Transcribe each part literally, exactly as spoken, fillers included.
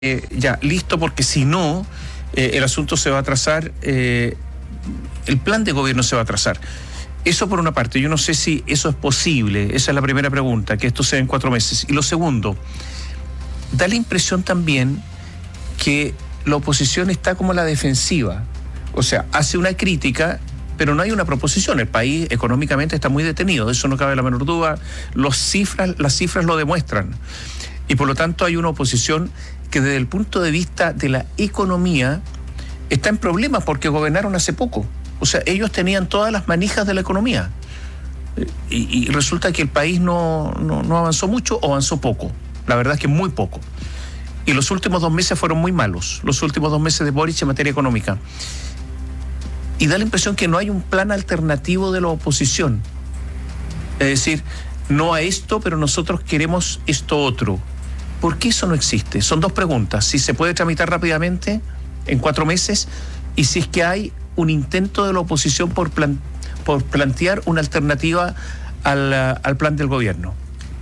eh, ya listo, porque si no, eh, el asunto se va a atrasar, eh, el plan de gobierno se va a atrasar. Eso por una parte. Yo no sé si eso es posible. Esa es la primera pregunta, que esto sea en cuatro meses. Y lo segundo, da la impresión también que la oposición está como a la defensiva. O sea, hace una crítica, pero no hay una proposición. El país económicamente está muy detenido, de eso no cabe la menor duda. Los cifras, las cifras lo demuestran. Y por lo tanto hay una oposición que desde el punto de vista de la economía está en problemas porque gobernaron hace poco. O sea, ellos tenían todas las manijas de la economía. Y, y resulta que el país no, no, no avanzó mucho o avanzó poco. La verdad es que muy poco. Y los últimos dos meses fueron muy malos. Los últimos dos meses de Boric en materia económica. Y da la impresión que no hay un plan alternativo de la oposición. Es decir, no a esto, pero nosotros queremos esto otro. ¿Por qué eso no existe? Son dos preguntas. Si se puede tramitar rápidamente, en cuatro meses, y si es que hay un intento de la oposición por, plan, por plantear una alternativa al, al plan del gobierno.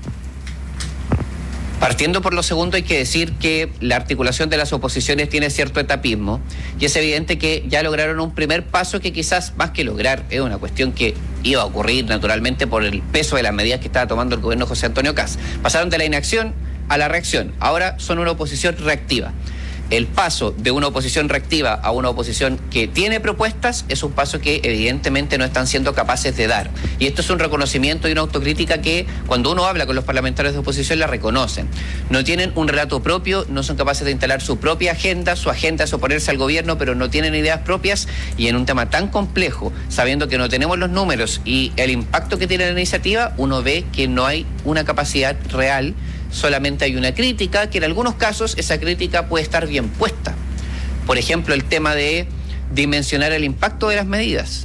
Partiendo por lo segundo, hay que decir que la articulación de las oposiciones tiene cierto etapismo y es evidente que ya lograron un primer paso que quizás más que lograr es una cuestión que iba a ocurrir naturalmente por el peso de las medidas que estaba tomando el gobierno José Antonio Kast. Pasaron de la inacción a la reacción. Ahora son una oposición reactiva. El paso de una oposición reactiva a una oposición que tiene propuestas es un paso que evidentemente no están siendo capaces de dar. Y esto es un reconocimiento y una autocrítica que cuando uno habla con los parlamentarios de oposición la reconocen. No tienen un relato propio, no son capaces de instalar su propia agenda, su agenda es oponerse al gobierno, pero no tienen ideas propias y en un tema tan complejo, sabiendo que no tenemos los números y el impacto que tiene la iniciativa, uno ve que no hay una capacidad real. Solamente hay una crítica, que en algunos casos esa crítica puede estar bien puesta. Por ejemplo, el tema de dimensionar el impacto de las medidas.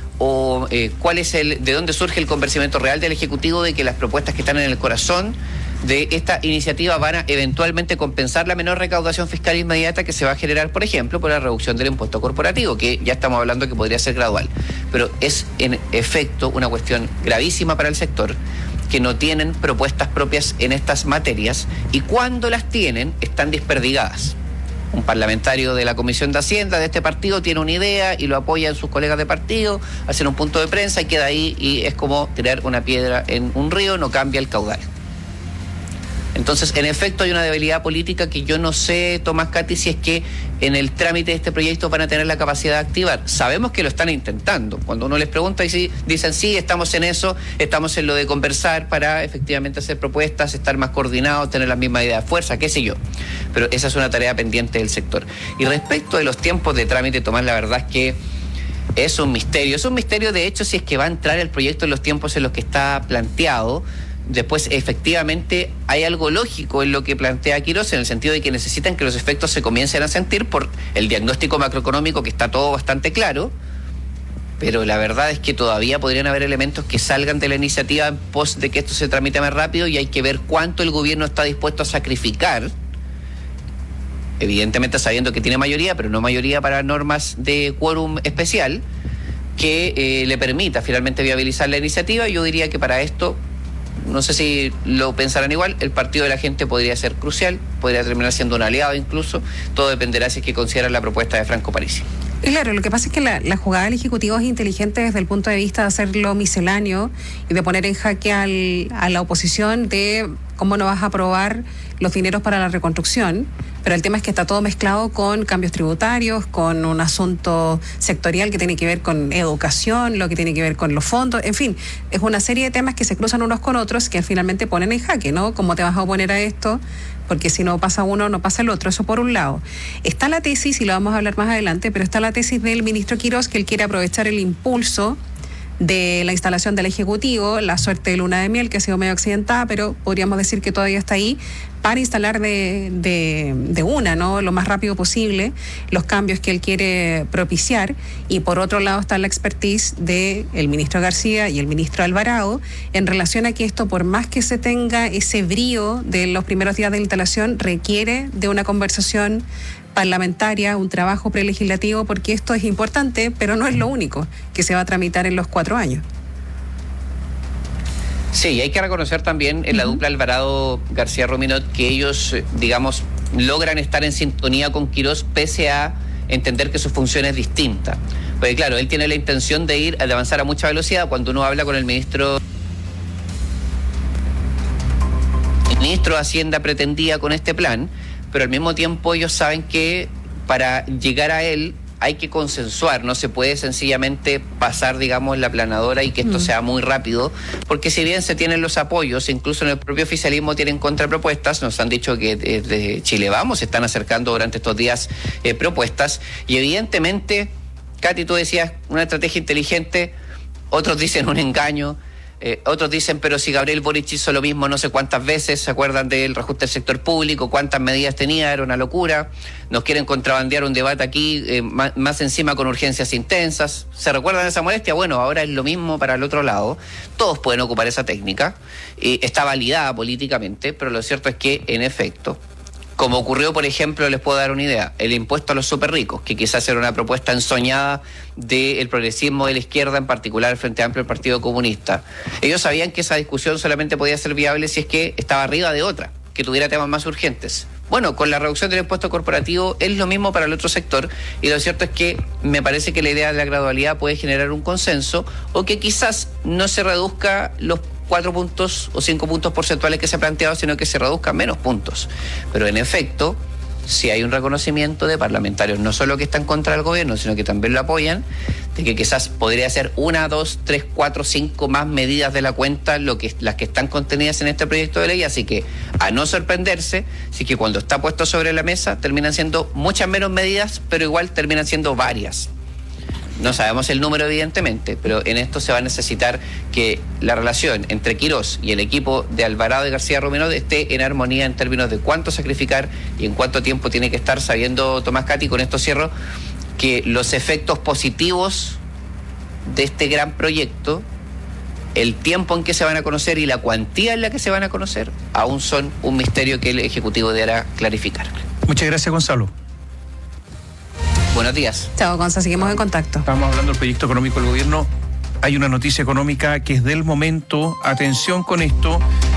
O eh, cuál es el, de dónde surge el convencimiento real del Ejecutivo de que las propuestas que están en el corazón de esta iniciativa van a eventualmente compensar la menor recaudación fiscal inmediata que se va a generar, por ejemplo, por la reducción del impuesto corporativo, que ya estamos hablando que podría ser gradual. Pero es en efecto una cuestión gravísima para el sector, que no tienen propuestas propias en estas materias y cuando las tienen están desperdigadas. Un parlamentario de la Comisión de Hacienda de este partido tiene una idea y lo apoyan sus colegas de partido, hacen un punto de prensa y queda ahí y es como tirar una piedra en un río, no cambia el caudal. Entonces, en efecto, hay una debilidad política que yo no sé, Tomás Cati, si es que en el trámite de este proyecto van a tener la capacidad de activar. Sabemos que lo están intentando. Cuando uno les pregunta, y sí, dicen, sí, estamos en eso, estamos en lo de conversar para efectivamente hacer propuestas, estar más coordinados, tener la misma idea de fuerza, qué sé yo. Pero esa es una tarea pendiente del sector. Y respecto de los tiempos de trámite, Tomás, la verdad es que es un misterio. Es un misterio, de hecho, si es que va a entrar el proyecto en los tiempos en los que está planteado. Después, efectivamente, hay algo lógico en lo que plantea Quirós, en el sentido de que necesitan que los efectos se comiencen a sentir por el diagnóstico macroeconómico, que está todo bastante claro, pero la verdad es que todavía podrían haber elementos que salgan de la iniciativa en pos de que esto se tramite más rápido y hay que ver cuánto el gobierno está dispuesto a sacrificar, evidentemente sabiendo que tiene mayoría, pero no mayoría para normas de quórum especial, que eh, le permita finalmente viabilizar la iniciativa. Yo diría que para esto, no sé si lo pensarán igual, el partido de la gente podría ser crucial, podría terminar siendo un aliado incluso, todo dependerá si es que consideran la propuesta de Franco Parisi. Claro, lo que pasa es que la, la jugada del Ejecutivo es inteligente desde el punto de vista de hacerlo misceláneo y de poner en jaque al, a la oposición de cómo no vas a aprobar los dineros para la reconstrucción, pero el tema es que está todo mezclado con cambios tributarios, con un asunto sectorial que tiene que ver con educación, lo que tiene que ver con los fondos, en fin, es una serie de temas que se cruzan unos con otros que finalmente ponen en jaque, ¿no? ¿Cómo te vas a oponer a esto? Porque si no pasa uno, no pasa el otro. Eso por un lado. Está la tesis, y lo vamos a hablar más adelante, pero está la tesis del ministro Quirós, que él quiere aprovechar el impulso de la instalación del Ejecutivo, la suerte de luna de miel, que ha sido medio accidentada, pero podríamos decir que todavía está ahí, para instalar de, de, de una, ¿no? Lo más rápido posible, los cambios que él quiere propiciar. Y por otro lado está la expertise del ministro García y el ministro Alvarado en relación a que esto, por más que se tenga ese brío de los primeros días de instalación, requiere de una conversación parlamentaria, un trabajo prelegislativo, porque esto es importante, pero no es lo único que se va a tramitar en los cuatro años. Sí, y hay que reconocer también en la uh-huh. dupla Alvarado-García Rominot que ellos, digamos, logran estar en sintonía con Quirós pese a entender que su función es distinta. Porque claro, él tiene la intención de ir, de avanzar a mucha velocidad. Cuando uno habla con el ministro, el ministro de Hacienda pretendía con este plan, pero al mismo tiempo ellos saben que para llegar a él hay que consensuar, no se puede sencillamente pasar, digamos, la planadora y que esto mm. sea muy rápido, porque si bien se tienen los apoyos, incluso en el propio oficialismo tienen contrapropuestas, nos han dicho que desde Chile Vamos se están acercando durante estos días eh, propuestas, y evidentemente, Katy, tú decías una estrategia inteligente, otros dicen un engaño, Eh, otros dicen, pero si Gabriel Boric hizo lo mismo no sé cuántas veces, ¿se acuerdan del reajuste del sector público? ¿Cuántas medidas tenía? Era una locura. Nos quieren contrabandear un debate aquí, eh, más, más encima con urgencias intensas. ¿Se recuerdan de esa molestia? Bueno, ahora es lo mismo para el otro lado. Todos pueden ocupar esa técnica. Eh, está validada políticamente, pero lo cierto es que, en efecto, como ocurrió, por ejemplo, les puedo dar una idea, el impuesto a los súper ricos, que quizás era una propuesta ensoñada del progresismo de la izquierda, en particular el Frente Amplio del Partido Comunista. Ellos sabían que esa discusión solamente podía ser viable si es que estaba arriba de otra, que tuviera temas más urgentes. Bueno, con la reducción del impuesto corporativo es lo mismo para el otro sector, y lo cierto es que me parece que la idea de la gradualidad puede generar un consenso, o que quizás no se reduzca los cuatro puntos o cinco puntos porcentuales que se ha planteado, sino que se reduzcan menos puntos. Pero en efecto, si hay un reconocimiento de parlamentarios, no solo que están contra el gobierno, sino que también lo apoyan, de que quizás podría ser una, dos, tres, cuatro, cinco más medidas de la cuenta lo que, las que están contenidas en este proyecto de ley, así que a no sorprenderse, si que cuando está puesto sobre la mesa terminan siendo muchas menos medidas, pero igual terminan siendo varias. No sabemos el número, evidentemente, pero en esto se va a necesitar que la relación entre Quirós y el equipo de Alvarado y García Romero esté en armonía en términos de cuánto sacrificar y en cuánto tiempo tiene que estar, sabiendo, Tomás, Katy, con esto cierro, que los efectos positivos de este gran proyecto, el tiempo en que se van a conocer y la cuantía en la que se van a conocer, aún son un misterio que el Ejecutivo deberá clarificar. Muchas gracias, Gonzalo. Buenos días. Chao, Gonzalo, seguimos en contacto. Estamos hablando del proyecto económico del gobierno. Hay una noticia económica que es del momento. Atención con esto.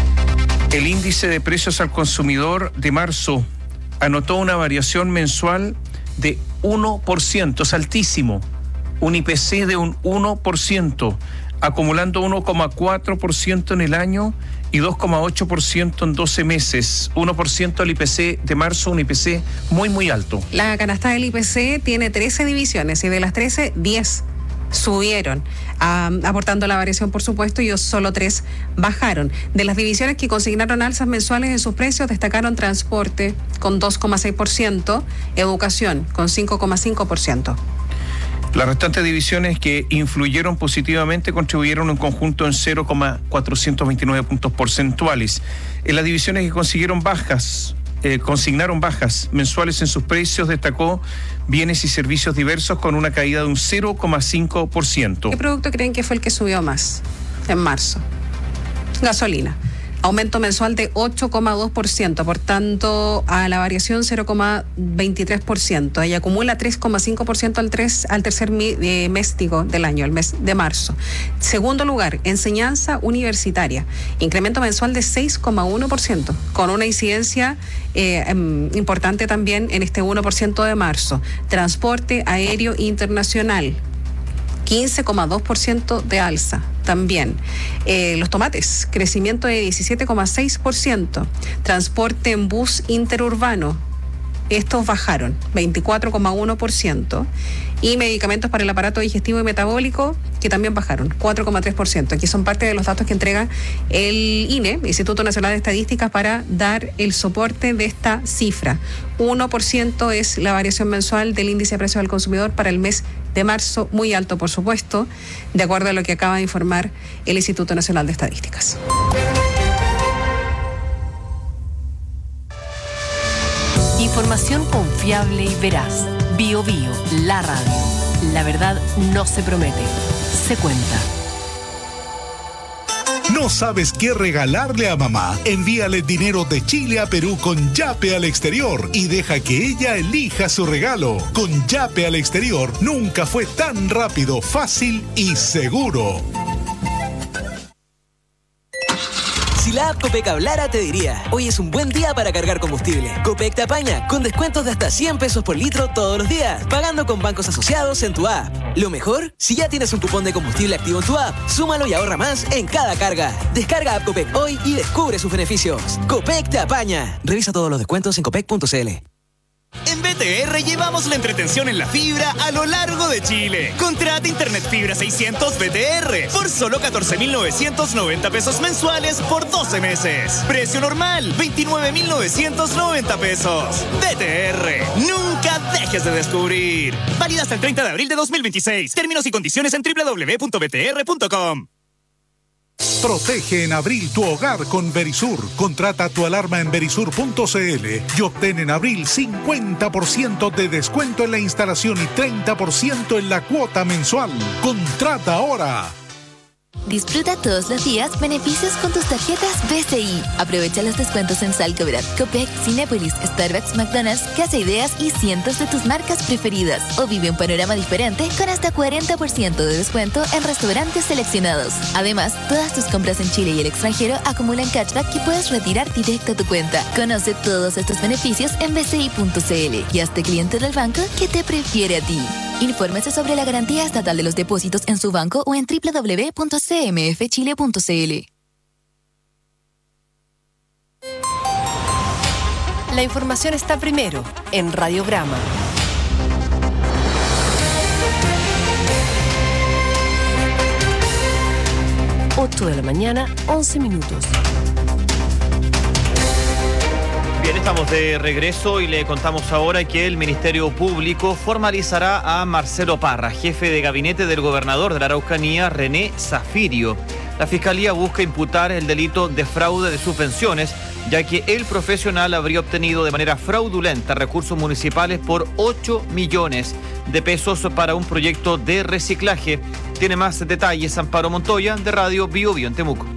El índice de precios al consumidor de marzo anotó una variación mensual de uno por ciento. Es altísimo. Un I P C de un uno por ciento, acumulando uno coma cuatro por ciento en el año y dos coma ocho por ciento en doce meses. uno por ciento el I P C de marzo, un I P C muy, muy alto. La canasta del I P C tiene trece divisiones y de las trece, diez subieron, um, aportando la variación, por supuesto, y solo tres bajaron. De las divisiones que consignaron alzas mensuales en sus precios, destacaron transporte con dos coma seis por ciento, educación con cinco coma cinco por ciento. Las restantes divisiones que influyeron positivamente contribuyeron en conjunto en cero coma cuatrocientos veintinueve puntos porcentuales. En las divisiones que consiguieron bajas, eh, consignaron bajas mensuales en sus precios, destacó bienes y servicios diversos con una caída de un cero coma cinco por ciento. ¿Qué producto creen que fue el que subió más en marzo? Gasolina. Aumento mensual de ocho coma dos por ciento, por tanto, a la variación cero coma veintitrés por ciento. Ella acumula tres coma cinco por ciento al, tres, al tercer mi, eh, mes digo, del año, el mes de marzo. Segundo lugar, enseñanza universitaria. Incremento mensual de seis coma uno por ciento, con una incidencia eh, um, importante también en este uno por ciento de marzo. Transporte aéreo internacional. quince coma dos por ciento de alza también. Eh, los tomates, crecimiento de diecisiete coma seis por ciento. Transporte en bus interurbano, estos bajaron veinticuatro coma uno por ciento. Y medicamentos para el aparato digestivo y metabólico, que también bajaron cuatro coma tres por ciento. Aquí son parte de los datos que entrega el I N E, Instituto Nacional de Estadísticas, para dar el soporte de esta cifra. uno por ciento es la variación mensual del índice de precios al consumidor para el mes de marzo, muy alto, por supuesto, de acuerdo a lo que acaba de informar el Instituto Nacional de Estadísticas. Información confiable y veraz. Bio Bio, la radio. La verdad no se promete, se cuenta. ¿No sabes qué regalarle a mamá? Envíale dinero de Chile a Perú con Yape al exterior y deja que ella elija su regalo. Con Yape al exterior nunca fue tan rápido, fácil y seguro. Si la la app Copec hablara te diría, hoy es un buen día para cargar combustible. Copec te apaña con descuentos de hasta cien pesos por litro todos los días, pagando con bancos asociados en tu app. Lo mejor, si ya tienes un cupón de combustible activo en tu app, súmalo y ahorra más en cada carga. Descarga app Copec hoy y descubre sus beneficios. Copec te apaña. Revisa todos los descuentos en copec punto c l. En B T R llevamos la entretención en la fibra a lo largo de Chile. Contrata Internet Fibra seiscientos B T R por solo catorce mil novecientos noventa pesos mensuales por doce meses. Precio normal, veintinueve mil novecientos noventa pesos. B T R, nunca dejes de descubrir. Válida hasta el treinta de abril de dos mil veintiséis. Términos y condiciones en doble u doble u doble u punto b t r punto com. Protege en abril tu hogar con Verisur. Contrata tu alarma en verisur punto c l y obtén en abril cincuenta por ciento de descuento en la instalación y treinta por ciento en la cuota mensual. Contrata ahora. Disfruta todos los días beneficios con tus tarjetas B C I. Aprovecha los descuentos en Salcobrat, Copec, Cinépolis, Starbucks, McDonald's, Casa Ideas y cientos de tus marcas preferidas. O vive un panorama diferente con hasta cuarenta por ciento de descuento en restaurantes seleccionados. Además, todas tus compras en Chile y el extranjero acumulan cashback que puedes retirar directo a tu cuenta. Conoce todos estos beneficios en b c i punto c l y hazte cliente del banco que te prefiere a ti. Infórmese sobre la garantía estatal de los depósitos en su banco o en doble u doble u doble u punto c m f chile punto c l. La información está primero en Radiograma. ocho de la mañana, once minutos. Bien, estamos de regreso y le contamos ahora que el Ministerio Público formalizará a Marcelo Parra, jefe de gabinete del gobernador de la Araucanía, René Zafirio. La Fiscalía busca imputar el delito de fraude de subvenciones, ya que el profesional habría obtenido de manera fraudulenta recursos municipales por ocho millones de pesos para un proyecto de reciclaje. Tiene más detalles Amparo Montoya, de Radio Bio Bio en Temuco.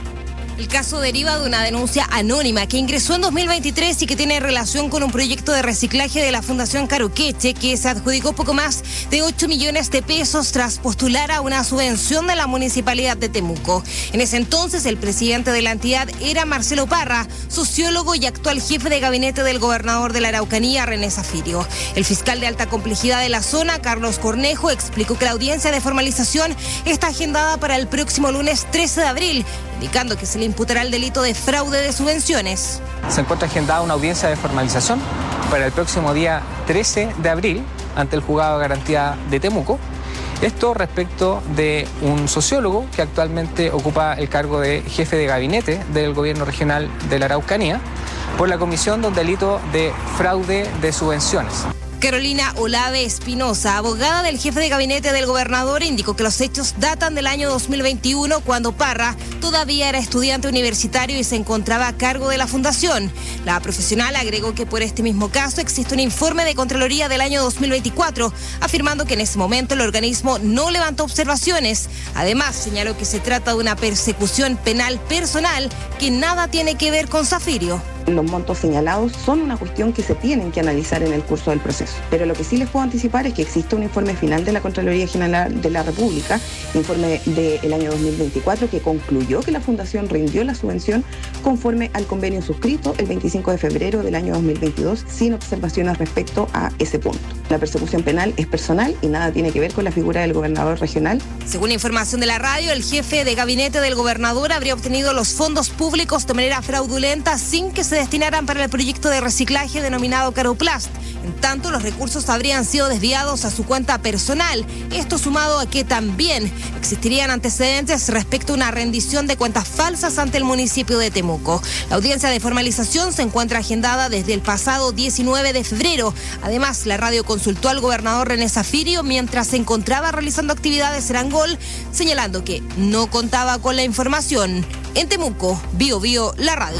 El caso deriva de una denuncia anónima que ingresó en dos mil veintitrés y que tiene relación con un proyecto de reciclaje de la Fundación Caruqueche, que se adjudicó poco más de ocho millones de pesos tras postular a una subvención de la Municipalidad de Temuco. En ese entonces, el presidente de la entidad era Marcelo Parra, sociólogo y actual jefe de gabinete del gobernador de la Araucanía, René Zafirio. El fiscal de alta complejidad de la zona, Carlos Cornejo, explicó que la audiencia de formalización está agendada para el próximo lunes trece de abril, indicando que se le imputará el delito de fraude de subvenciones. Se encuentra agendada una audiencia de formalización para el próximo día trece de abril ante el Juzgado de Garantía de Temuco. Esto respecto de un sociólogo que actualmente ocupa el cargo de jefe de gabinete del gobierno regional de la Araucanía por la comisión de un delito de fraude de subvenciones. Carolina Olave Espinosa, abogada del jefe de gabinete del gobernador, indicó que los hechos datan del año dos mil veintiuno, cuando Parra todavía era estudiante universitario y se encontraba a cargo de la fundación. La profesional agregó que por este mismo caso existe un informe de Contraloría del año dos mil veinticuatro, afirmando que en ese momento el organismo no levantó observaciones. Además, señaló que se trata de una persecución penal personal que nada tiene que ver con Zafirio. Los montos señalados son una cuestión que se tienen que analizar en el curso del proceso. Pero lo que sí les puedo anticipar es que existe un informe final de la Contraloría General de la República, informe del año dos mil veinticuatro, que concluyó que la Fundación rindió la subvención conforme al convenio suscrito el veinticinco de febrero del año dos mil veintidós, sin observaciones respecto a ese punto. La persecución penal es personal y nada tiene que ver con la figura del gobernador regional. Según información de la radio, el jefe de gabinete del gobernador habría obtenido los fondos públicos de manera fraudulenta sin que se se destinaran para el proyecto de reciclaje denominado Caroplast. En tanto, los recursos habrían sido desviados a su cuenta personal. Esto sumado a que también existirían antecedentes respecto a una rendición de cuentas falsas ante el municipio de Temuco. La audiencia de formalización se encuentra agendada desde el pasado diecinueve de febrero. Además, la radio consultó al gobernador René Zafirio mientras se encontraba realizando actividades en Angol, señalando que no contaba con la información. En Temuco, Bio Bio, la radio.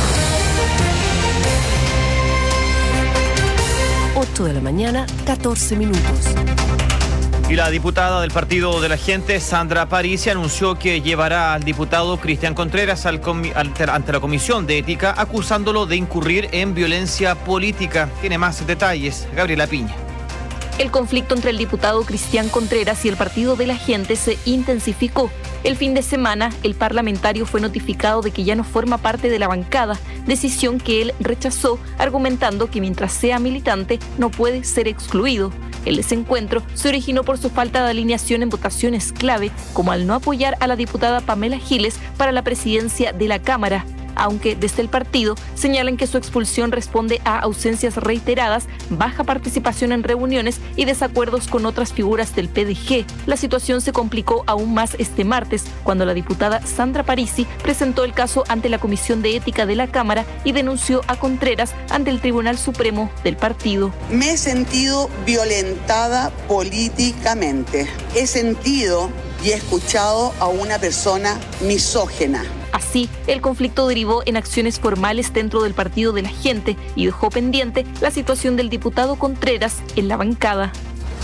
ocho de la mañana, catorce minutos. Y la diputada del Partido de la Gente, Sandra Parisi, anunció que llevará al diputado Cristian Contreras al comi- ante, ante la Comisión de Ética, acusándolo de incurrir en violencia política. Tiene más detalles, Gabriela Piña. El conflicto entre el diputado Cristian Contreras y el Partido de la Gente se intensificó. El fin de semana, el parlamentario fue notificado de que ya no forma parte de la bancada, decisión que él rechazó, argumentando que mientras sea militante no puede ser excluido. El desencuentro se originó por su falta de alineación en votaciones clave, como al no apoyar a la diputada Pamela Giles para la presidencia de la Cámara. Aunque desde el partido señalan que su expulsión responde a ausencias reiteradas, baja participación en reuniones y desacuerdos con otras figuras del P D G. La situación se complicó aún más este martes, cuando la diputada Sandra Parisi presentó el caso ante la Comisión de Ética de la Cámara y denunció a Contreras ante el Tribunal Supremo del partido. Me he sentido violentada políticamente. He sentido y he escuchado a una persona misógina. Así, el conflicto derivó en acciones formales dentro del Partido de la Gente y dejó pendiente la situación del diputado Contreras en la bancada.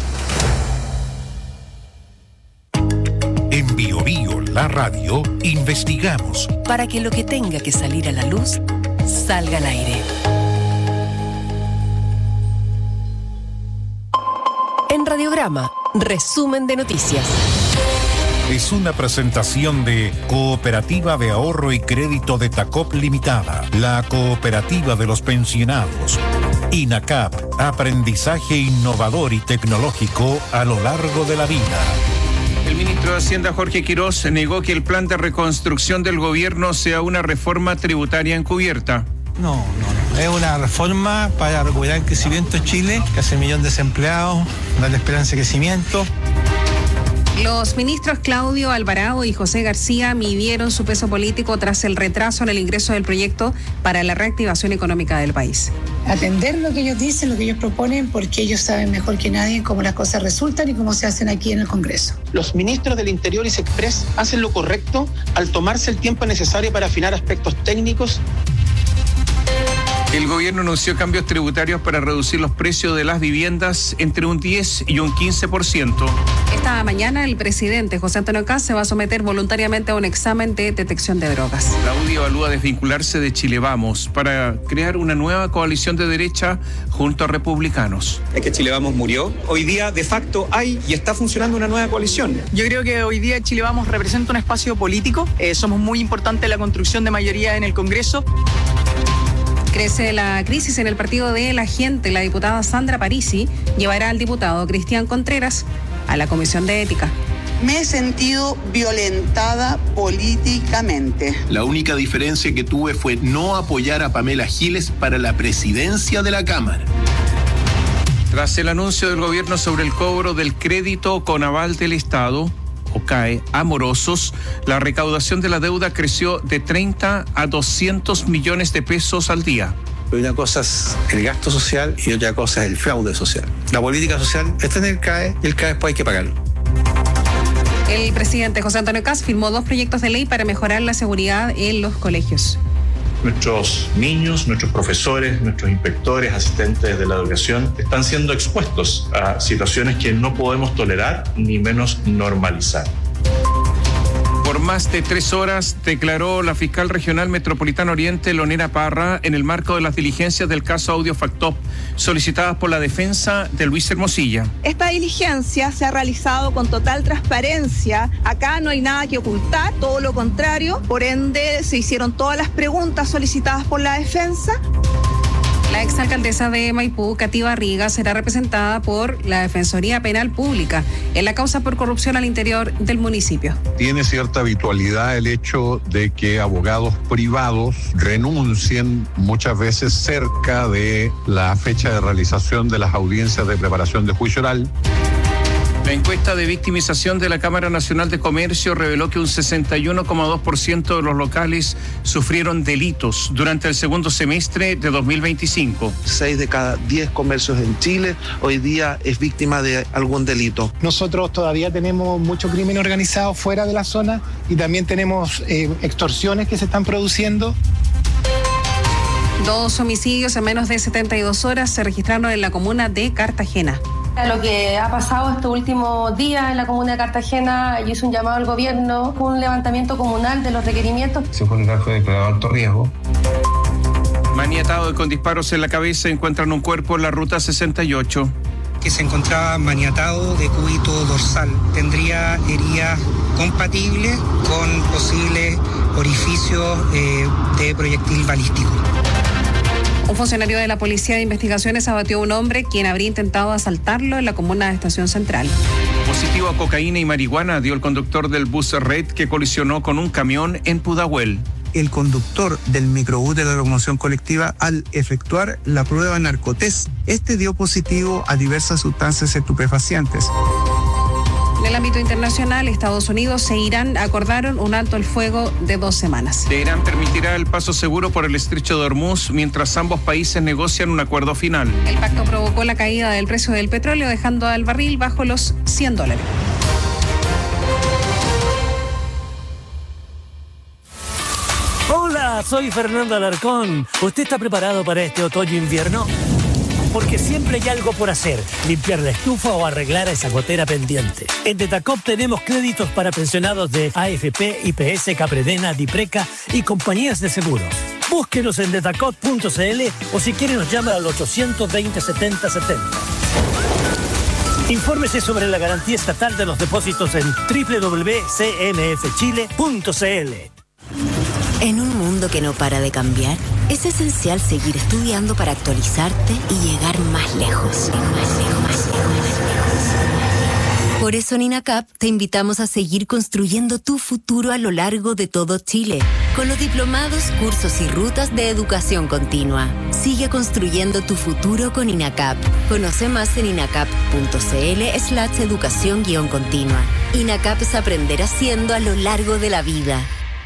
En Bio Bio, la radio, investigamos para que lo que tenga que salir a la luz salga al aire. En Radiograma, resumen de noticias. Es una presentación de Cooperativa de Ahorro y Crédito de Tacop Limitada, la cooperativa de los pensionados. INACAP, aprendizaje innovador y tecnológico a lo largo de la vida. El ministro de Hacienda, Jorge Quirós, negó que el plan de reconstrucción del gobierno sea una reforma tributaria encubierta. No, no, no. Es una reforma para recuperar el crecimiento en Chile, casi un millón de desempleados, darle esperanza de crecimiento. Los ministros Claudio Alvarado y José García midieron su peso político tras el retraso en el ingreso del proyecto para la reactivación económica del país. Atender lo que ellos dicen, lo que ellos proponen, porque ellos saben mejor que nadie cómo las cosas resultan y cómo se hacen aquí en el Congreso. Los ministros del Interior y Sexpress hacen lo correcto al tomarse el tiempo necesario para afinar aspectos técnicos. El gobierno anunció cambios tributarios para reducir los precios de las viviendas entre un diez y un quince por ciento. Esta mañana el presidente José Antonio Kast se va a someter voluntariamente a un examen de detección de drogas. La U D I evalúa desvincularse de Chile Vamos para crear una nueva coalición de derecha junto a republicanos. Es que Chile Vamos murió. Hoy día, de facto, hay y está funcionando una nueva coalición. Yo creo que hoy día Chile Vamos representa un espacio político. Eh, somos muy importantes en la construcción de mayoría en el Congreso. Crece la crisis en el partido de la gente. La diputada Sandra Parisi llevará al diputado Cristian Contreras a la Comisión de Ética. Me he sentido violentada políticamente. La única diferencia que tuve fue no apoyar a Pamela Giles para la presidencia de la Cámara. Tras el anuncio del gobierno sobre el cobro del crédito con aval del Estado, o C A E, a morosos, la recaudación de la deuda creció de treinta a doscientos millones de pesos al día. Una cosa es el gasto social y otra cosa es el fraude social. La política social está en el C A E y el C A E después hay que pagarlo. El presidente José Antonio Kast firmó dos proyectos de ley para mejorar la seguridad en los colegios. Nuestros niños, nuestros profesores, nuestros inspectores, asistentes de la educación están siendo expuestos a situaciones que no podemos tolerar ni menos normalizar. Por más de tres horas declaró la fiscal regional metropolitana Oriente, Leonera Parra, en el marco de las diligencias del caso Audio Factop, solicitadas por la defensa de Luis Hermosilla. Esta diligencia se ha realizado con total transparencia. Acá no hay nada que ocultar, todo lo contrario. Por ende, se hicieron todas las preguntas solicitadas por la defensa. La exalcaldesa de Maipú, Katy Barriga, será representada por la Defensoría Penal Pública en la causa por corrupción al interior del municipio. Tiene cierta habitualidad el hecho de que abogados privados renuncien muchas veces cerca de la fecha de realización de las audiencias de preparación de juicio oral. La encuesta de victimización de la Cámara Nacional de Comercio reveló que un sesenta y uno coma dos por ciento de los locales sufrieron delitos durante el segundo semestre de dos mil veinticinco. Seis de cada diez comercios en Chile hoy día es víctima de algún delito. Nosotros todavía tenemos mucho crimen organizado fuera de la zona y también tenemos eh, extorsiones que se están produciendo. Dos homicidios en menos de setenta y dos horas se registraron en la comuna de Cartagena. Lo que ha pasado estos últimos días en la comuna de Cartagena, yo hice un llamado al gobierno, un levantamiento comunal de los requerimientos. Se fue un caso de declarado alto riesgo. Maniatado y con disparos en la cabeza encuentran un cuerpo en la ruta sesenta y ocho. Que se encontraba maniatado de cúbito dorsal. Tendría heridas compatible con posibles orificios eh, de proyectil balístico. Un funcionario de la Policía de Investigaciones abatió a un hombre quien habría intentado asaltarlo en la comuna de Estación Central. Positivo a cocaína y marihuana dio el conductor del bus Red que colisionó con un camión en Pudahuel. El conductor del microbús de la locomoción colectiva, al efectuar la prueba narcotest, este dio positivo a diversas sustancias estupefacientes. En el ámbito internacional, Estados Unidos e Irán acordaron un alto el fuego de dos semanas. Teherán permitirá el paso seguro por el estrecho de Hormuz mientras ambos países negocian un acuerdo final. El pacto provocó la caída del precio del petróleo, dejando al barril bajo los cien dólares. Hola, soy Fernando Alarcón. ¿Usted está preparado para este otoño-invierno? Porque siempre hay algo por hacer, limpiar la estufa o arreglar esa gotera pendiente. En Detacop tenemos créditos para pensionados de A F P, I P S, Capredena, Dipreca y compañías de seguros. Búsquenos en detacop punto c l o si quiere nos llama al ochocientos veinte, setenta setenta. Infórmese sobre la garantía estatal de los depósitos en doble u doble u doble u punto c m f chile punto c l. En un mundo que no para de cambiar, es esencial seguir estudiando para actualizarte y llegar más lejos. Más lejos, más lejos, más lejos. Por eso en INACAP te invitamos a seguir construyendo tu futuro a lo largo de todo Chile, con los diplomados, cursos y rutas de educación continua. Sigue construyendo tu futuro con INACAP. Conoce más en inacap punto c l slash educación guión continua. INACAP es aprender haciendo a lo largo de la vida.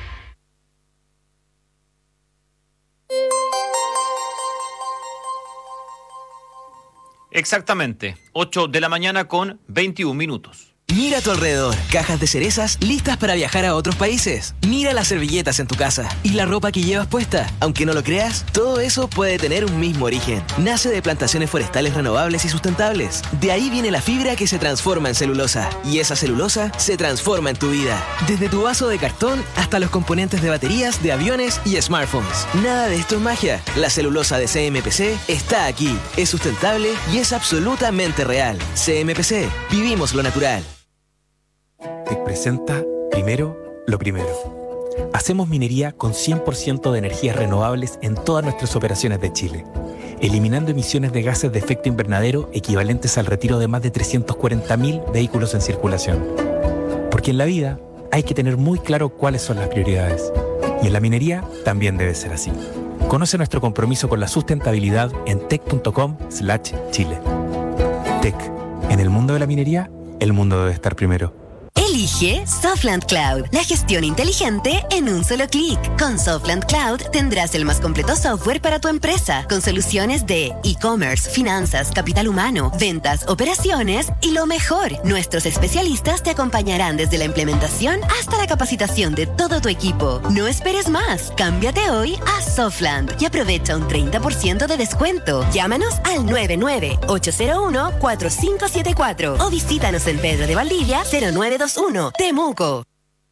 Exactamente, ocho de la mañana con veintiún minutos. Mira a tu alrededor, cajas de cerezas listas para viajar a otros países. Mira las servilletas en tu casa y la ropa que llevas puesta. Aunque no lo creas, todo eso puede tener un mismo origen. Nace de plantaciones forestales renovables y sustentables. De ahí viene la fibra que se transforma en celulosa. Y esa celulosa se transforma en tu vida. Desde tu vaso de cartón hasta los componentes de baterías, de aviones y smartphones. Nada de esto es magia. La celulosa de C M P C está aquí. Es sustentable y es absolutamente real. C M P C. Vivimos lo natural. Te presenta Primero lo Primero. Hacemos minería con cien por ciento de energías renovables en todas nuestras operaciones de Chile, eliminando emisiones de gases de efecto invernadero equivalentes al retiro de más de trescientos cuarenta mil vehículos en circulación. Porque en la vida hay que tener muy claro cuáles son las prioridades. Y en la minería también debe ser así. Conoce nuestro compromiso con la sustentabilidad en tec punto com slash chile. Tec. En el mundo de la minería, el mundo debe estar primero. Elige Softland Cloud, la gestión inteligente en un solo clic. Con Softland Cloud tendrás el más completo software para tu empresa, con soluciones de e-commerce, finanzas, capital humano, ventas, operaciones y lo mejor. Nuestros especialistas te acompañarán desde la implementación hasta la capacitación de todo tu equipo. No esperes más. Cámbiate hoy a Softland y aprovecha un treinta por ciento de descuento. Llámanos al nueve nueve ocho cero uno cuatro cinco siete cuatro o visítanos en Pedro de Valdivia cero nueve dos uno, Temuco.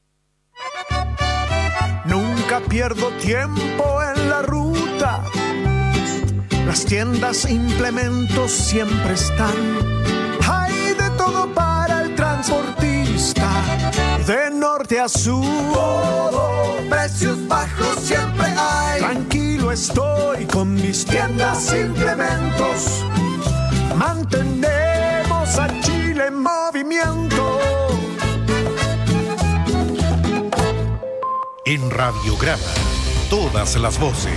Nunca pierdo tiempo en la ruta. Las tiendas e implementos siempre están. Hay de todo para el transportista. De norte a sur, todo, precios bajos siempre hay. Tranquilo estoy con mis tiendas e implementos. Mantenemos a Chile en movimiento. En Radiograma, todas las voces.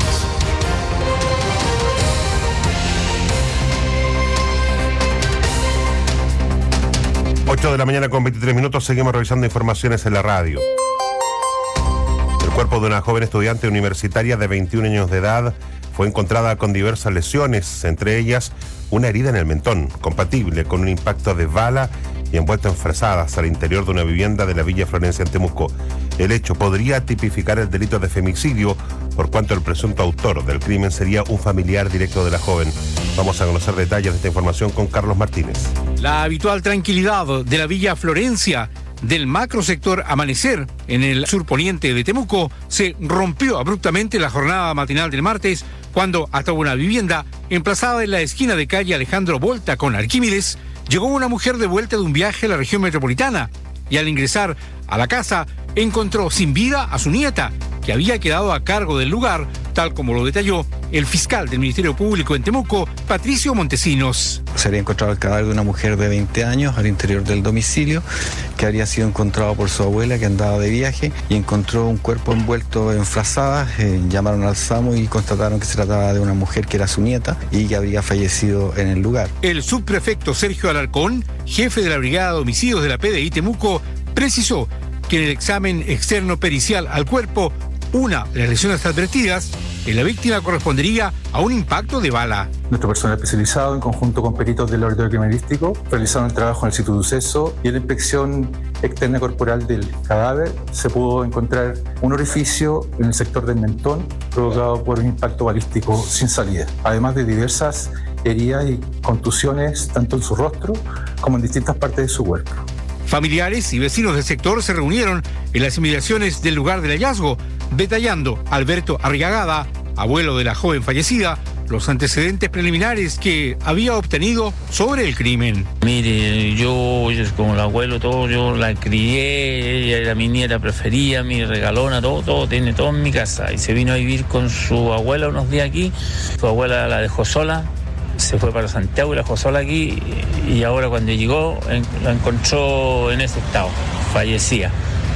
ocho de la mañana con veintitrés minutos, seguimos revisando informaciones en la radio. El cuerpo de una joven estudiante universitaria de veintiún años de edad fue encontrada con diversas lesiones, entre ellas una herida en el mentón, compatible con un impacto de bala y envuelta en frazadas al interior de una vivienda de la Villa Florencia en Temuco. El hecho podría tipificar el delito de femicidio, por cuanto el presunto autor del crimen sería un familiar directo de la joven. Vamos a conocer detalles de esta información con Carlos Martínez. La habitual tranquilidad de la Villa Florencia del macrosector Amanecer en el surponiente de Temuco se rompió abruptamente la jornada matinal del martes cuando hasta una vivienda emplazada en la esquina de calle Alejandro Volta con Arquímedes llegó una mujer de vuelta de un viaje a la región metropolitana y al ingresar a la casa, encontró sin vida a su nieta, que había quedado a cargo del lugar, tal como lo detalló el fiscal del Ministerio Público en Temuco, Patricio Montesinos. Se había encontrado el cadáver de una mujer de veinte años al interior del domicilio, que habría sido encontrado por su abuela, que andaba de viaje, y encontró un cuerpo envuelto en frazadas. Eh, llamaron al SAMU y constataron que se trataba de una mujer que era su nieta y que habría fallecido en el lugar. El subprefecto Sergio Alarcón, jefe de la Brigada de Homicidios de la P D I Temuco, precisó que en el examen externo pericial al cuerpo, una de las lesiones advertidas en la víctima correspondería a un impacto de bala. Nuestro personal especializado, en conjunto con peritos del laboratorio criminalístico, realizaron el trabajo en el sitio de suceso y en la inspección externa corporal del cadáver se pudo encontrar un orificio en el sector del mentón provocado por un impacto balístico sin salida, además de diversas heridas y contusiones tanto en su rostro como en distintas partes de su cuerpo. Familiares y vecinos del sector se reunieron en las inmediaciones del lugar del hallazgo, detallando a Alberto Arriagada, abuelo de la joven fallecida, los antecedentes preliminares que había obtenido sobre el crimen. Mire, yo, yo como el abuelo, todo, yo la crié, ella era mi nieta preferida, mi regalona, todo, todo, tiene todo en mi casa. Y se vino a vivir con su abuela unos días aquí, su abuela la dejó sola, se fue para Santiago y la dejó sola aquí, y ahora cuando llegó la encontró en ese estado, fallecía.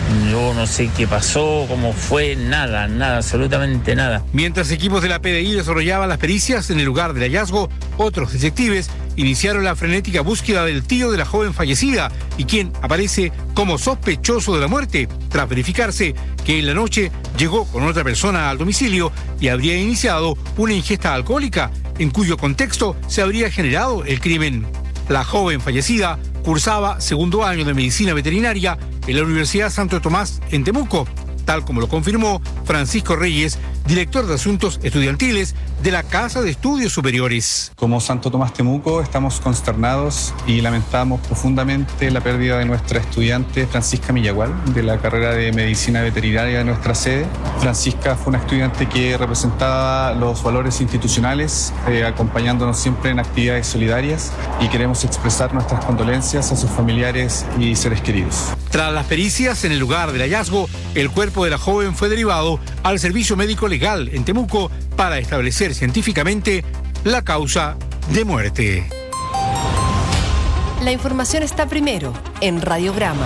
Yo no sé qué pasó, cómo fue, nada, nada, absolutamente nada. Mientras equipos de la P D I desarrollaban las pericias en el lugar del hallazgo, otros detectives iniciaron la frenética búsqueda del tío de la joven fallecida y quien aparece como sospechoso de la muerte, tras verificarse que en la noche llegó con otra persona al domicilio y habría iniciado una ingesta alcohólica, en cuyo contexto se habría generado el crimen. La joven fallecida cursaba segundo año de medicina veterinaria en la Universidad Santo Tomás en Temuco, tal como lo confirmó Francisco Reyes, director de Asuntos Estudiantiles de la Casa de Estudios Superiores. Como Santo Tomás Temuco estamos consternados y lamentamos profundamente la pérdida de nuestra estudiante Francisca Millagual, de la carrera de Medicina Veterinaria de nuestra sede. Francisca fue una estudiante que representaba los valores institucionales, eh, acompañándonos siempre en actividades solidarias, y queremos expresar nuestras condolencias a sus familiares y seres queridos. Tras las pericias en el lugar del hallazgo, el cuerpo de la joven fue derivado al Servicio Médico Legal en Temuco para establecer científicamente la causa de muerte. La información está primero en Radiograma.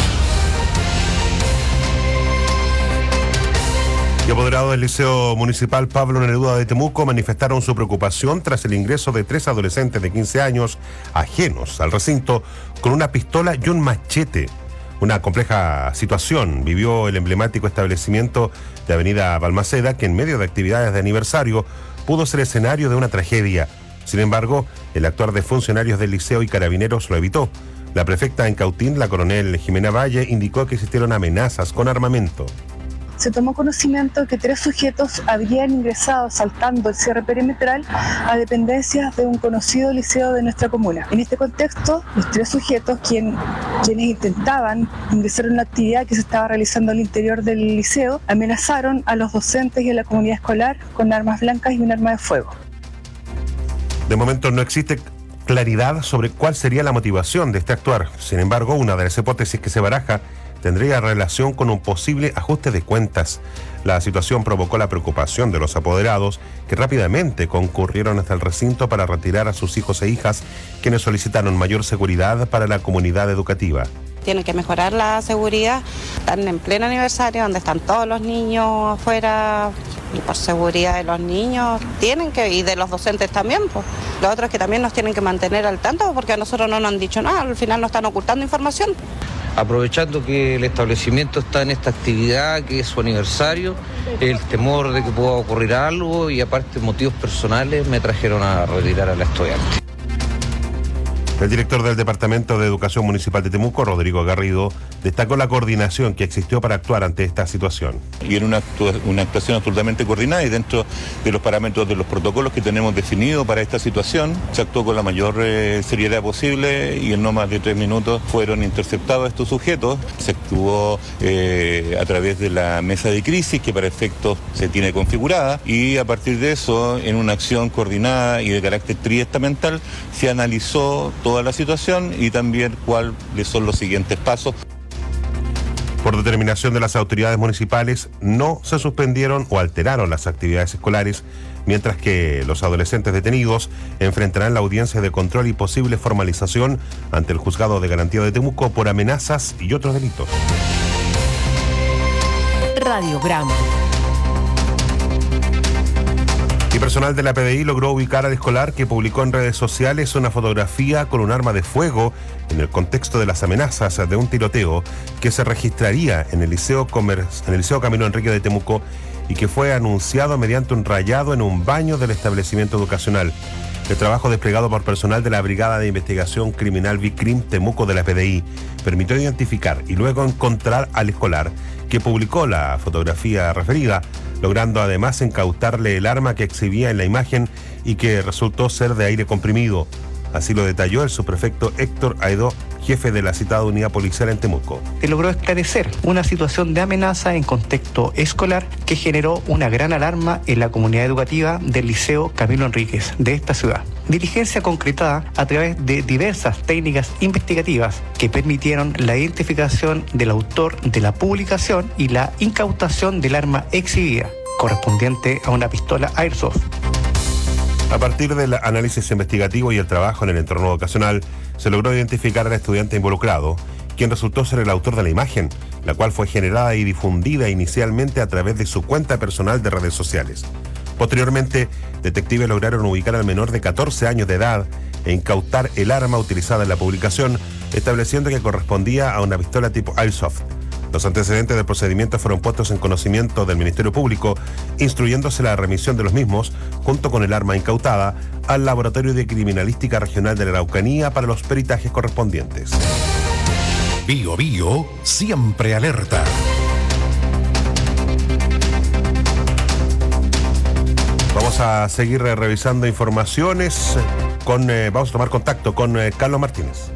Y apoderados del Liceo Municipal Pablo Neruda de Temuco manifestaron su preocupación tras el ingreso de tres adolescentes de quince años ajenos al recinto con una pistola y un machete. Una compleja situación vivió el emblemático establecimiento de Avenida Balmaceda, que en medio de actividades de aniversario pudo ser escenario de una tragedia. Sin embargo, el actuar de funcionarios del liceo y carabineros lo evitó. La prefecta en Cautín, la coronel Jimena Valle, indicó que existieron amenazas con armamento. Se tomó conocimiento de que tres sujetos habrían ingresado saltando el cierre perimetral a dependencias de un conocido liceo de nuestra comuna. En este contexto, los tres sujetos quien, quienes intentaban ingresar en una actividad que se estaba realizando al interior del liceo, amenazaron a los docentes y a la comunidad escolar con armas blancas y un arma de fuego. De momento no existe claridad sobre cuál sería la motivación de este actuar. Sin embargo, una de las hipótesis que se baraja tendría relación con un posible ajuste de cuentas. La situación provocó la preocupación de los apoderados, que rápidamente concurrieron hasta el recinto para retirar a sus hijos e hijas, quienes solicitaron mayor seguridad para la comunidad educativa. Tienen que mejorar la seguridad, están en pleno aniversario donde están todos los niños afuera, y por seguridad de los niños tienen que, y de los docentes también, pues. Lo otro es que también nos tienen que mantener al tanto, porque a nosotros no nos han dicho nada, al final nos están ocultando información. Aprovechando que el establecimiento está en esta actividad, que es su aniversario, el temor de que pueda ocurrir algo y aparte motivos personales me trajeron a retirar a la estudiante. El director del Departamento de Educación Municipal de Temuco, Rodrigo Garrido, destacó la coordinación que existió para actuar ante esta situación. Y en una, actua una actuación absolutamente coordinada y dentro de los parámetros de los protocolos que tenemos definidos para esta situación, se actuó con la mayor eh, seriedad posible y en no más de tres minutos fueron interceptados estos sujetos. Se actuó eh, a través de la mesa de crisis que para efectos se tiene configurada y a partir de eso, en una acción coordinada y de carácter triestamental, se analizó todo toda la situación y también cuáles son los siguientes pasos. Por determinación de las autoridades municipales, no se suspendieron o alteraron las actividades escolares, mientras que los adolescentes detenidos enfrentarán la audiencia de control y posible formalización ante el Juzgado de Garantía de Temuco por amenazas y otros delitos. Radiograma. Y personal de la P D I logró ubicar al escolar que publicó en redes sociales una fotografía con un arma de fuego en el contexto de las amenazas de un tiroteo que se registraría en el Liceo, Comer- en el Liceo Camilo Enrique de Temuco y que fue anunciado mediante un rayado en un baño del establecimiento educacional. El trabajo desplegado por personal de la Brigada de Investigación Criminal Vicrim Temuco de la P D I permitió identificar y luego encontrar al escolar que publicó la fotografía referida, logrando además incautarle el arma que exhibía en la imagen y que resultó ser de aire comprimido. Así lo detalló el subprefecto Héctor Aidó, jefe de la citada unidad policial en Temuco. Se logró esclarecer una situación de amenaza en contexto escolar que generó una gran alarma en la comunidad educativa del Liceo Camilo Enríquez de esta ciudad. Diligencia concretada a través de diversas técnicas investigativas que permitieron la identificación del autor de la publicación y la incautación del arma exhibida, correspondiente a una pistola Airsoft. A partir del análisis investigativo y el trabajo en el entorno educacional, se logró identificar al estudiante involucrado, quien resultó ser el autor de la imagen, la cual fue generada y difundida inicialmente a través de su cuenta personal de redes sociales. Posteriormente, detectives lograron ubicar al menor de catorce años de edad e incautar el arma utilizada en la publicación, estableciendo que correspondía a una pistola tipo Airsoft. Los antecedentes del procedimiento fueron puestos en conocimiento del Ministerio Público, instruyéndose la remisión de los mismos, junto con el arma incautada, al Laboratorio de Criminalística Regional de la Araucanía para los peritajes correspondientes. Bio Bio, siempre alerta. Vamos a seguir eh, revisando informaciones. Con, eh, vamos a tomar contacto con eh, Carlos Martínez.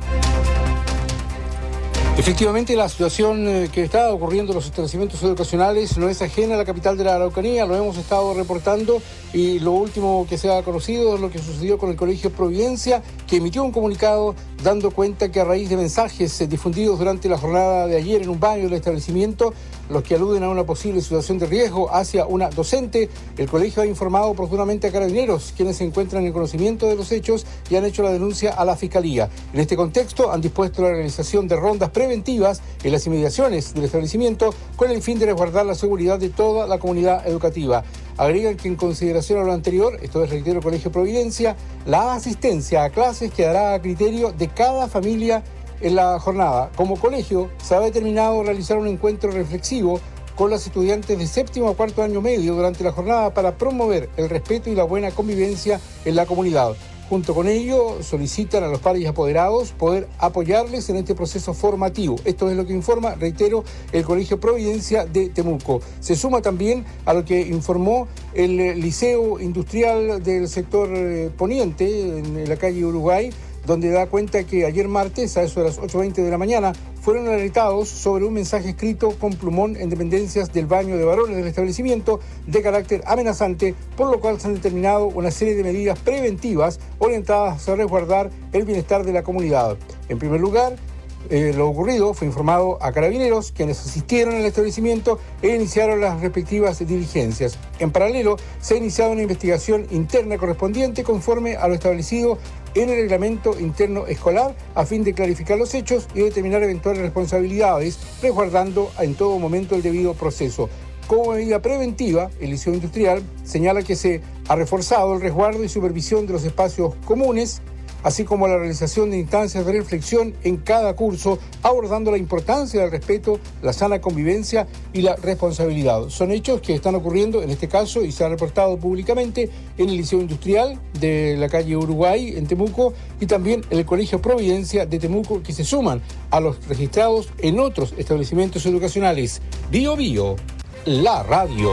Efectivamente, la situación eh, que está ocurriendo en los establecimientos educacionales no es ajena a la capital de la Araucanía, lo hemos estado reportando y lo último que se ha conocido es lo que sucedió con el Colegio Providencia, que emitió un comunicado dando cuenta que a raíz de mensajes eh, difundidos durante la jornada de ayer en un baño del establecimiento, los que aluden a una posible situación de riesgo hacia una docente, el colegio ha informado oportunamente a Carabineros, quienes se encuentran en conocimiento de los hechos y han hecho la denuncia a la Fiscalía. En este contexto, han dispuesto la realización de rondas preventivas en las inmediaciones del establecimiento con el fin de resguardar la seguridad de toda la comunidad educativa. Agregan que en consideración a lo anterior, esto es, reitero, Colegio Providencia, la asistencia a clases quedará a criterio de cada familia en la jornada. Como colegio, se ha determinado realizar un encuentro reflexivo con los estudiantes de séptimo a cuarto año medio durante la jornada para promover el respeto y la buena convivencia en la comunidad. Junto con ello, solicitan a los padres y apoderados poder apoyarles en este proceso formativo. Esto es lo que informa, reitero, el Colegio Providencia de Temuco. Se suma también a lo que informó el Liceo Industrial del sector poniente, en la calle Uruguay, donde da cuenta que ayer martes, a eso de las ocho veinte de la mañana, fueron alertados sobre un mensaje escrito con plumón en dependencias del baño de varones del establecimiento de carácter amenazante, por lo cual se han determinado una serie de medidas preventivas orientadas a resguardar el bienestar de la comunidad. En primer lugar, Eh, lo ocurrido fue informado a Carabineros, quienes asistieron al establecimiento e iniciaron las respectivas diligencias. En paralelo, se ha iniciado una investigación interna correspondiente conforme a lo establecido en el reglamento interno escolar a fin de clarificar los hechos y determinar eventuales responsabilidades, resguardando en todo momento el debido proceso. Como medida preventiva, el Liceo Industrial señala que se ha reforzado el resguardo y supervisión de los espacios comunes, así como la realización de instancias de reflexión en cada curso, abordando la importancia del respeto, la sana convivencia y la responsabilidad. Son hechos que están ocurriendo en este caso y se han reportado públicamente en el Liceo Industrial de la calle Uruguay en Temuco y también en el Colegio Providencia de Temuco, que se suman a los registrados en otros establecimientos educacionales. Bio Bio, la radio.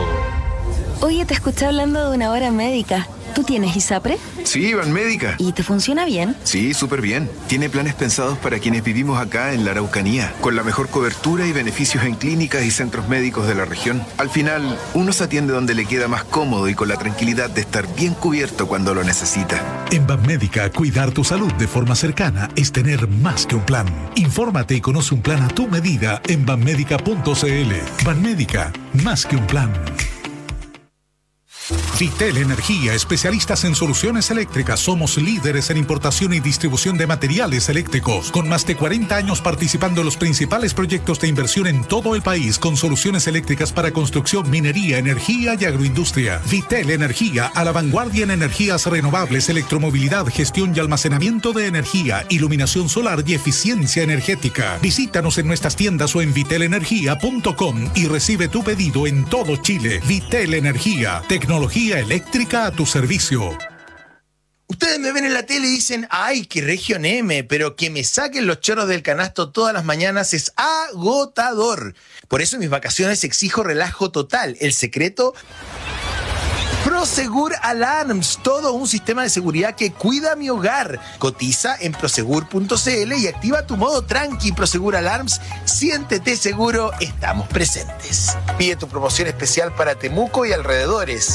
Oye, te escuché hablando de una hora médica. ¿Tú tienes ISAPRE? Sí, Banmédica. ¿Y te funciona bien? Sí, súper bien. Tiene planes pensados para quienes vivimos acá en la Araucanía, con la mejor cobertura y beneficios en clínicas y centros médicos de la región. Al final, uno se atiende donde le queda más cómodo y con la tranquilidad de estar bien cubierto cuando lo necesita. En Banmédica, cuidar tu salud de forma cercana es tener más que un plan. Infórmate y conoce un plan a tu medida en banmédica punto cl. Banmédica, más que un plan. Vitel Energía, especialistas en soluciones eléctricas. Somos líderes en importación y distribución de materiales eléctricos. Con más de cuarenta años participando en los principales proyectos de inversión en todo el país, con soluciones eléctricas para construcción, minería, energía y agroindustria. Vitel Energía, a la vanguardia en energías renovables, electromovilidad, gestión y almacenamiento de energía, iluminación solar y eficiencia energética. Visítanos en nuestras tiendas o en vitel energía punto com y recibe tu pedido en todo Chile. Vitel Energía, tecnología eléctrica a tu servicio. Ustedes me ven en la tele y dicen, ay, qué región M, pero que me saquen los chorros del canasto todas las mañanas es agotador. Por eso en mis vacaciones exijo relajo total. El secreto... Prosegur Alarms, todo un sistema de seguridad que cuida mi hogar. Cotiza en prosegur punto cl y activa tu modo tranqui. Prosegur Alarms, siéntete seguro, estamos presentes. Pide tu promoción especial para Temuco y alrededores.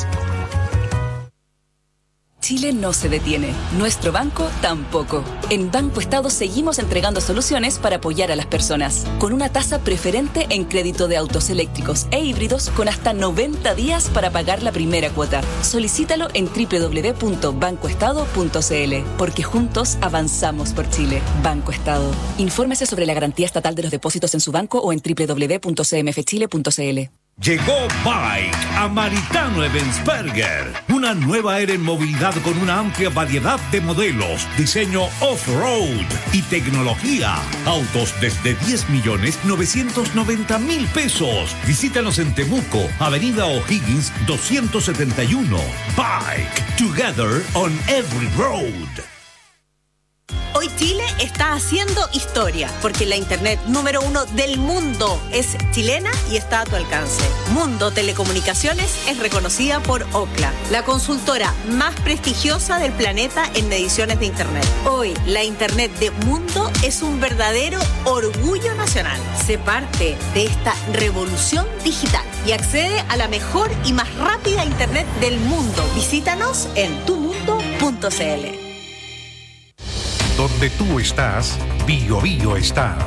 Chile no se detiene, nuestro banco tampoco. En Banco Estado seguimos entregando soluciones para apoyar a las personas, con una tasa preferente en crédito de autos eléctricos e híbridos con hasta noventa días para pagar la primera cuota. Solicítalo en doble u doble u doble u punto banco estado punto cl, porque juntos avanzamos por Chile. Banco Estado. Infórmese sobre la garantía estatal de los depósitos en su banco o en doble u doble u doble u punto c m f chile punto c l. Llegó Bike a Maritano Eventsberger, una nueva era en movilidad con una amplia variedad de modelos, diseño off-road y tecnología. Autos desde diez millones novecientos noventa mil pesos. Visítanos en Temuco, Avenida O'Higgins doscientos setenta y uno. Bike, together on every road. Hoy Chile está haciendo historia, porque la internet número uno del mundo es chilena y está a tu alcance. Mundo Telecomunicaciones es reconocida por Ookla, la consultora más prestigiosa del planeta en mediciones de internet. Hoy, la internet de Mundo es un verdadero orgullo nacional. Sé parte de esta revolución digital y accede a la mejor y más rápida internet del mundo. Visítanos en tu mundo punto cl. Donde tú estás, Bio Bio está.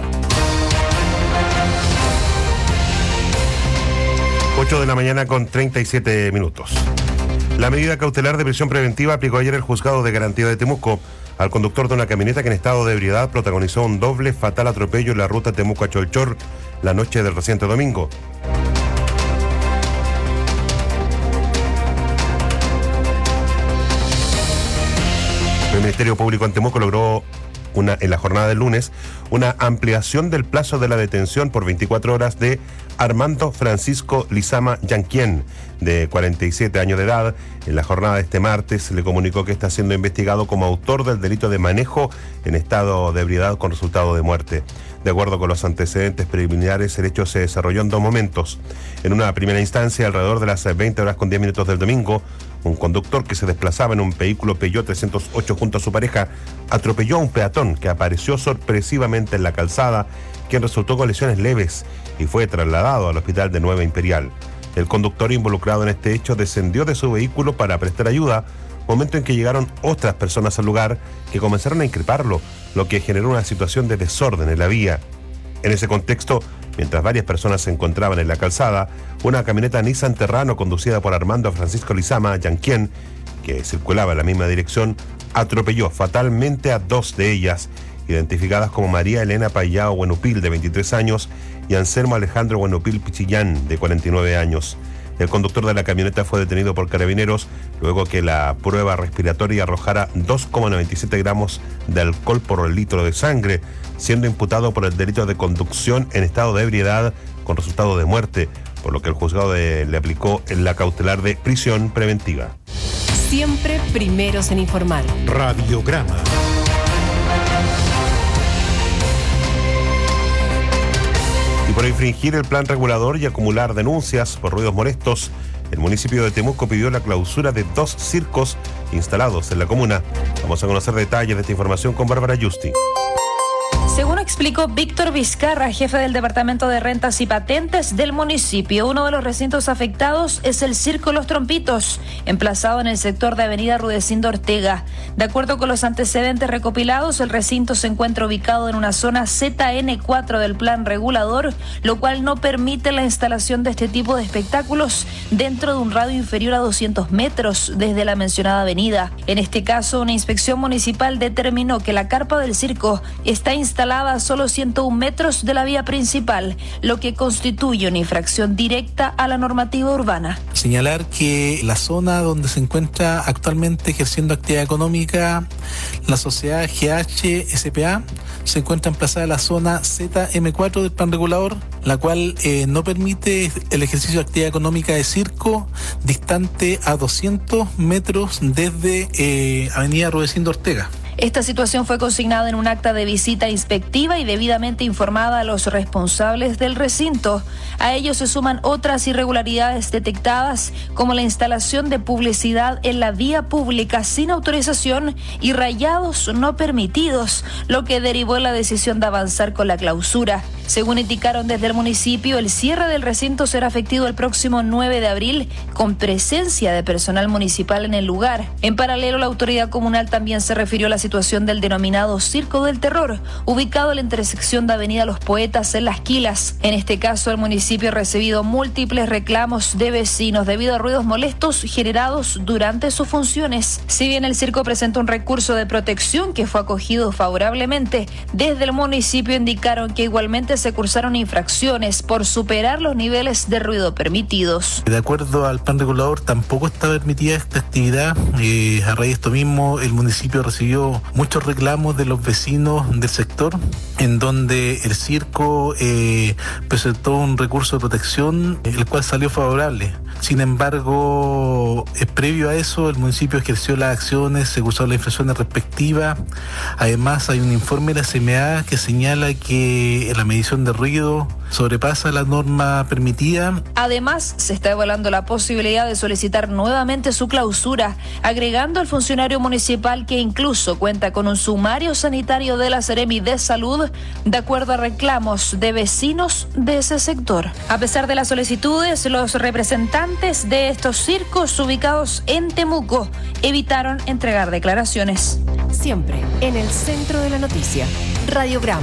ocho de la mañana con treinta y siete minutos. La medida cautelar de prisión preventiva aplicó ayer el juzgado de garantía de Temuco al conductor de una camioneta que en estado de ebriedad protagonizó un doble fatal atropello en la ruta Temuco a Cholchor la noche del reciente domingo. El Ministerio Público en Temuco logró una, en la jornada del lunes una ampliación del plazo de la detención por veinticuatro horas de Armando Francisco Lizama Yanquien, de cuarenta y siete años de edad. En la jornada de este martes se le comunicó que está siendo investigado como autor del delito de manejo en estado de ebriedad con resultado de muerte. De acuerdo con los antecedentes preliminares, el hecho se desarrolló en dos momentos. En una primera instancia, alrededor de las veinte horas con diez minutos del domingo, un conductor que se desplazaba en un vehículo Peugeot trescientos ocho junto a su pareja atropelló a un peatón que apareció sorpresivamente en la calzada, quien resultó con lesiones leves y fue trasladado al hospital de Nueva Imperial. El conductor involucrado en este hecho descendió de su vehículo para prestar ayuda, momento en que llegaron otras personas al lugar que comenzaron a increparlo, lo que generó una situación de desorden en la vía. En ese contexto, mientras varias personas se encontraban en la calzada, una camioneta Nissan Terrano conducida por Armando Francisco Lizama Yanquien, que circulaba en la misma dirección, atropelló fatalmente a dos de ellas, identificadas como María Elena Payao Buenupil, de veintitrés años, y Anselmo Alejandro Buenupil Pichillán, de cuarenta y nueve años. El conductor de la camioneta fue detenido por carabineros luego que la prueba respiratoria arrojara dos coma noventa y siete gramos de alcohol por litro de sangre, siendo imputado por el delito de conducción en estado de ebriedad con resultado de muerte, por lo que el juzgado de, le aplicó la cautelar de prisión preventiva. Siempre primeros en informar. Radiograma. Y por infringir el plan regulador y acumular denuncias por ruidos molestos, el municipio de Temuco pidió la clausura de dos circos instalados en la comuna. Vamos a conocer detalles de esta información con Bárbara Justi. Según explicó Víctor Vizcarra, jefe del Departamento de Rentas y Patentes del municipio, uno de los recintos afectados es el Circo Los Trompitos, emplazado en el sector de Avenida Rudecindo Ortega. De acuerdo con los antecedentes recopilados, el recinto se encuentra ubicado en una zona Z N cuatro del plan regulador, lo cual no permite la instalación de este tipo de espectáculos dentro de un radio inferior a doscientos metros desde la mencionada avenida. En este caso, una inspección municipal determinó que la carpa del circo está instalada instalada a solo ciento uno metros de la vía principal, lo que constituye una infracción directa a la normativa urbana. Señalar que la zona donde se encuentra actualmente ejerciendo actividad económica la sociedad G H S P A se encuentra emplazada en la zona Z M cuatro del plan regulador, la cual eh, no permite el ejercicio de actividad económica de circo distante a doscientos metros desde eh, Avenida Rudecindo Ortega. Esta situación fue consignada en un acta de visita inspectiva y debidamente informada a los responsables del recinto. A ellos se suman otras irregularidades detectadas, como la instalación de publicidad en la vía pública sin autorización y rayados no permitidos, lo que derivó en la decisión de avanzar con la clausura. Según indicaron desde el municipio, el cierre del recinto será efectivo el próximo nueve de abril, con presencia de personal municipal en el lugar. En paralelo, la autoridad comunal también se refirió a la situación del denominado Circo del Terror, ubicado en la intersección de Avenida Los Poetas en Las Quilas. En este caso, el municipio ha recibido múltiples reclamos de vecinos debido a ruidos molestos generados durante sus funciones. Si bien el circo presentó un recurso de protección que fue acogido favorablemente, desde el municipio indicaron que igualmente se cursaron infracciones por superar los niveles de ruido permitidos. De acuerdo al plan regulador, tampoco está permitida esta actividad. Eh, a raíz de esto mismo, el municipio recibió muchos reclamos de los vecinos del sector, en donde el circo eh, presentó un recurso de protección, el cual salió favorable. Sin embargo, eh, previo a eso, el municipio ejerció las acciones, se cursaron las infracciones respectivas. Además, hay un informe de la C M A que señala que la medición de ruido sobrepasa la norma permitida. Además, se está evaluando la posibilidad de solicitar nuevamente su clausura, agregando al funcionario municipal que incluso cuenta con un sumario sanitario de la Seremi de Salud, de acuerdo a reclamos de vecinos de ese sector. A pesar de las solicitudes, los representantes de estos circos ubicados en Temuco evitaron entregar declaraciones. Siempre en el centro de la noticia. Radiograma.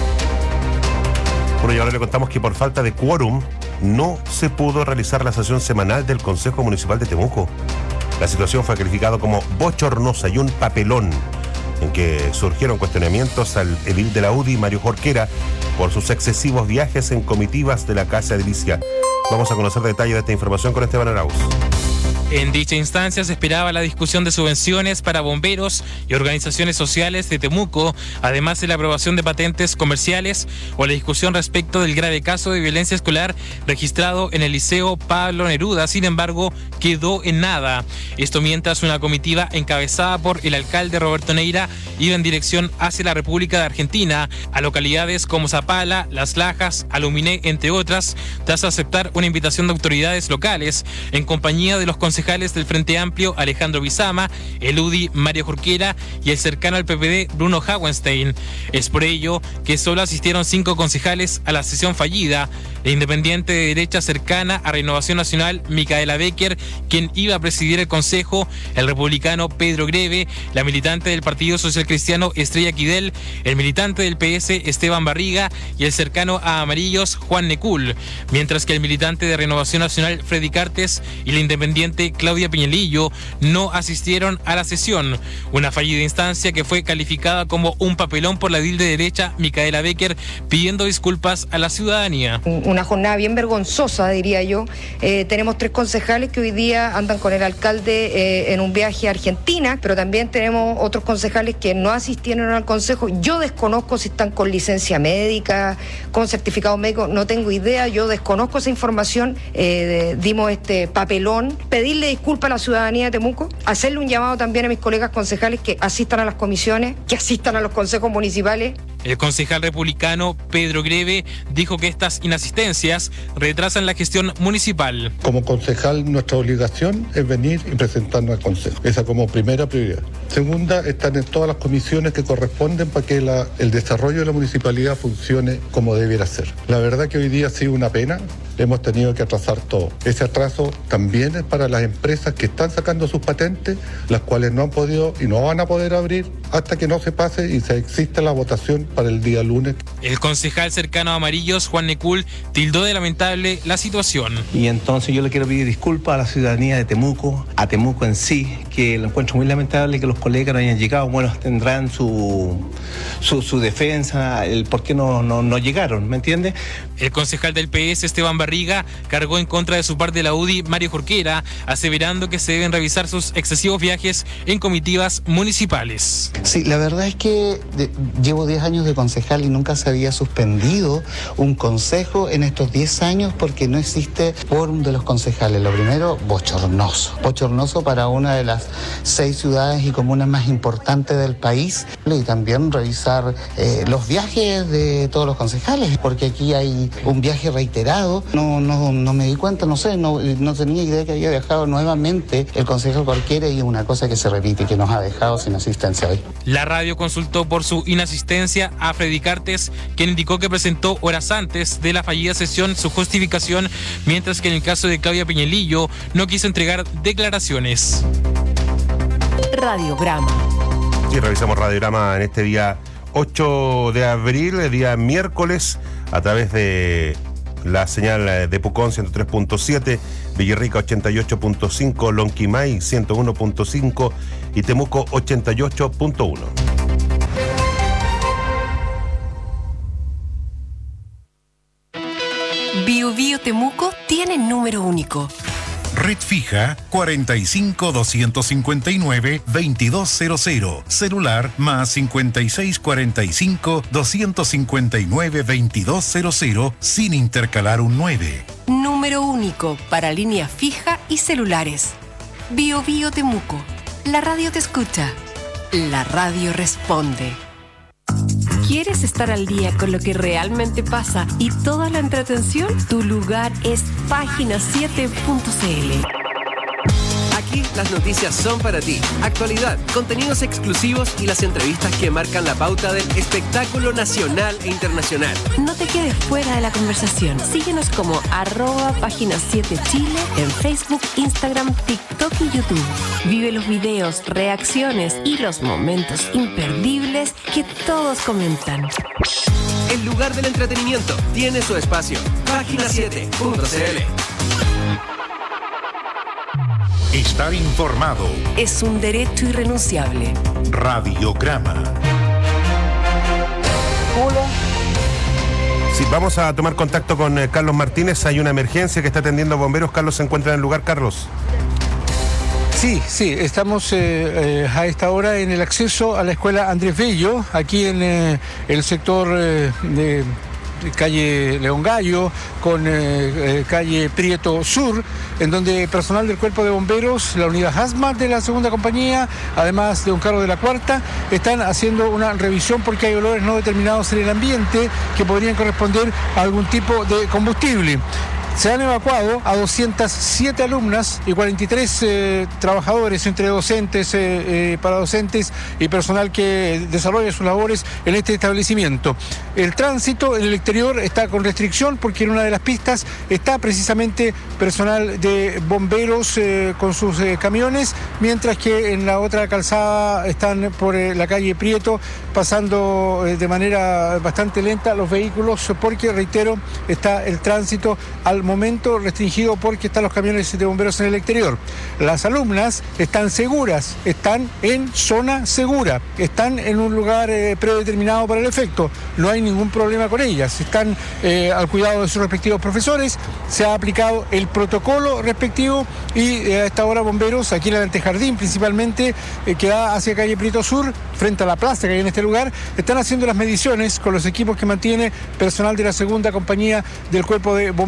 Bueno, y ahora le contamos que por falta de quórum no se pudo realizar la sesión semanal del Consejo Municipal de Temuco. La situación fue calificada como bochornosa y un papelón, en que surgieron cuestionamientos al edil de la U D I, Mario Jorquera, por sus excesivos viajes en comitivas de la Casa Edilicia. Vamos a conocer detalles de esta información con Esteban Arauz. En dicha instancia se esperaba la discusión de subvenciones para bomberos y organizaciones sociales de Temuco, además de la aprobación de patentes comerciales o la discusión respecto del grave caso de violencia escolar registrado en el Liceo Pablo Neruda. Sin embargo, quedó en nada. Esto mientras una comitiva encabezada por el alcalde Roberto Neira iba en dirección hacia la República de Argentina, a localidades como Zapala, Las Lajas, Aluminé, entre otras, tras aceptar una invitación de autoridades locales en compañía de los concejales del Frente Amplio Alejandro Bizama, el U D I Mario Jorquera y el cercano al P P D Bruno Hauenstein. Es por ello que solo asistieron cinco concejales a la sesión fallida. La independiente de derecha cercana a Renovación Nacional, Micaela Becker, quien iba a presidir el consejo, el republicano Pedro Greve, la militante del Partido Social Cristiano Estrella Quidel, el militante del P S Esteban Barriga y el cercano a Amarillos Juan Necul, mientras que el militante de Renovación Nacional Freddy Cartes y la independiente Claudia Peñalillo no asistieron a la sesión. Una fallida instancia que fue calificada como un papelón por la edil de derecha Micaela Becker, pidiendo disculpas a la ciudadanía. Una jornada bien vergonzosa, diría yo. Eh, tenemos tres concejales que hoy día andan con el alcalde eh, en un viaje a Argentina, pero también tenemos otros concejales que no asistieron al consejo. Yo desconozco si están con licencia médica, con certificado médico, no tengo idea, yo desconozco esa información. Eh, de, dimos este papelón, pedirle disculpas a la ciudadanía de Temuco, hacerle un llamado también a mis colegas concejales que asistan a las comisiones, que asistan a los consejos municipales. El concejal republicano Pedro Greve dijo que estas inasistencias retrasan la gestión municipal. Como concejal, nuestra obligación es venir y presentarnos al consejo. Esa como primera prioridad. Segunda, están en todas las comisiones que corresponden para que la, el desarrollo de la municipalidad funcione como debiera ser. La verdad que hoy día ha sido una pena. Hemos tenido que atrasar todo. Ese atraso también es para las empresas que están sacando sus patentes, las cuales no han podido y no van a poder abrir hasta que no se pase y se exista la votación para el día lunes. El concejal cercano a Amarillos, Juan Necul, tildó de lamentable la situación. Y entonces yo le quiero pedir disculpas a la ciudadanía de Temuco, a Temuco en sí, que lo encuentro muy lamentable que los colegas no hayan llegado. Bueno, tendrán su, su, su defensa, el por qué no, no, no llegaron, ¿me entiende? El concejal del P S, Esteban Barriga, cargó en contra de su par de la U D I, Mario Jorquera, aseverando que se deben revisar sus excesivos viajes en comitivas municipales. Sí, la verdad es que de, llevo diez años de concejal y nunca se había suspendido un consejo en estos diez años porque no existe quórum de los concejales. Lo primero, bochornoso. Bochornoso para una de las seis ciudades y comunas más importantes del país. Y también revisar eh, los viajes de todos los concejales, porque aquí hay un viaje reiterado. No, no, no me di cuenta, no sé, no, no tenía idea que había viajado nuevamente el concejal Jorquera y es una cosa que se repite y que nos ha dejado sin asistencia hoy. La radio consultó por su inasistencia a Freddy Cartes, quien indicó que presentó horas antes de la fallida sesión su justificación, mientras que en el caso de Claudia Peñalillo no quiso entregar declaraciones. Radiograma. Y revisamos Radiograma en este día ocho de abril, día miércoles, a través de la señal de Pucón ciento tres punto siete, Villarrica ochenta y ocho punto cinco, Lonquimay ciento uno punto cinco y Temuco ochenta y ocho punto uno. Bio Bio Temuco tiene número único. Red fija cuarenta y cinco, doscientos cincuenta y nueve, veintidós cero cero. Celular más cincuenta y seis, cuarenta y cinco, doscientos cincuenta y nueve, veintidós cero cero sin intercalar un nueve. Número único para línea fija y celulares. Bio Bio Temuco. La radio te escucha. La radio responde. ¿Quieres estar al día con lo que realmente pasa y toda la entretención? Tu lugar es página siete punto c l. Aquí las noticias son para ti. Actualidad, contenidos exclusivos y las entrevistas que marcan la pauta del espectáculo nacional e internacional. No te quedes fuera de la conversación. Síguenos como arroba página siete Chile en Facebook, Instagram, TikTok y YouTube. Vive los videos, reacciones y los momentos imperdibles que todos comentan. El lugar del entretenimiento tiene su espacio. página siete punto c l. Estar informado es un derecho irrenunciable. Radiograma. Hola. Sí, vamos a tomar contacto con eh, Carlos Martínez. Hay una emergencia que está atendiendo bomberos. Carlos se encuentra en el lugar. Carlos. Sí, sí, estamos eh, eh, a esta hora en el acceso a la escuela Andrés Bello, aquí en eh, el sector eh, de... calle León Gallo, con eh, eh, calle Prieto Sur, en donde personal del Cuerpo de Bomberos, la unidad Hazmat de la segunda compañía, además de un carro de la cuarta, están haciendo una revisión porque hay olores no determinados en el ambiente que podrían corresponder a algún tipo de combustible. Se han evacuado a doscientas siete alumnas y cuarenta y tres eh, trabajadores, entre docentes, eh, eh, paradocentes y personal que desarrolla sus labores en este establecimiento. El tránsito en el exterior está con restricción porque en una de las pistas está precisamente personal de bomberos eh, con sus eh, camiones, mientras que en la otra calzada están por eh, la calle Prieto pasando eh, de manera bastante lenta los vehículos porque, reitero, está el tránsito al momento restringido porque están los camiones de bomberos en el exterior. Las alumnas están seguras, están en zona segura, están en un lugar eh, predeterminado para el efecto. No hay ningún problema con ellas, están eh, al cuidado de sus respectivos profesores, se ha aplicado el protocolo respectivo y eh, a esta hora bomberos, aquí en el antejardín principalmente, eh, que da hacia calle Prieto Sur, frente a la plaza que hay en este lugar, están haciendo las mediciones con los equipos que mantiene personal de la segunda compañía del Cuerpo de Bomberos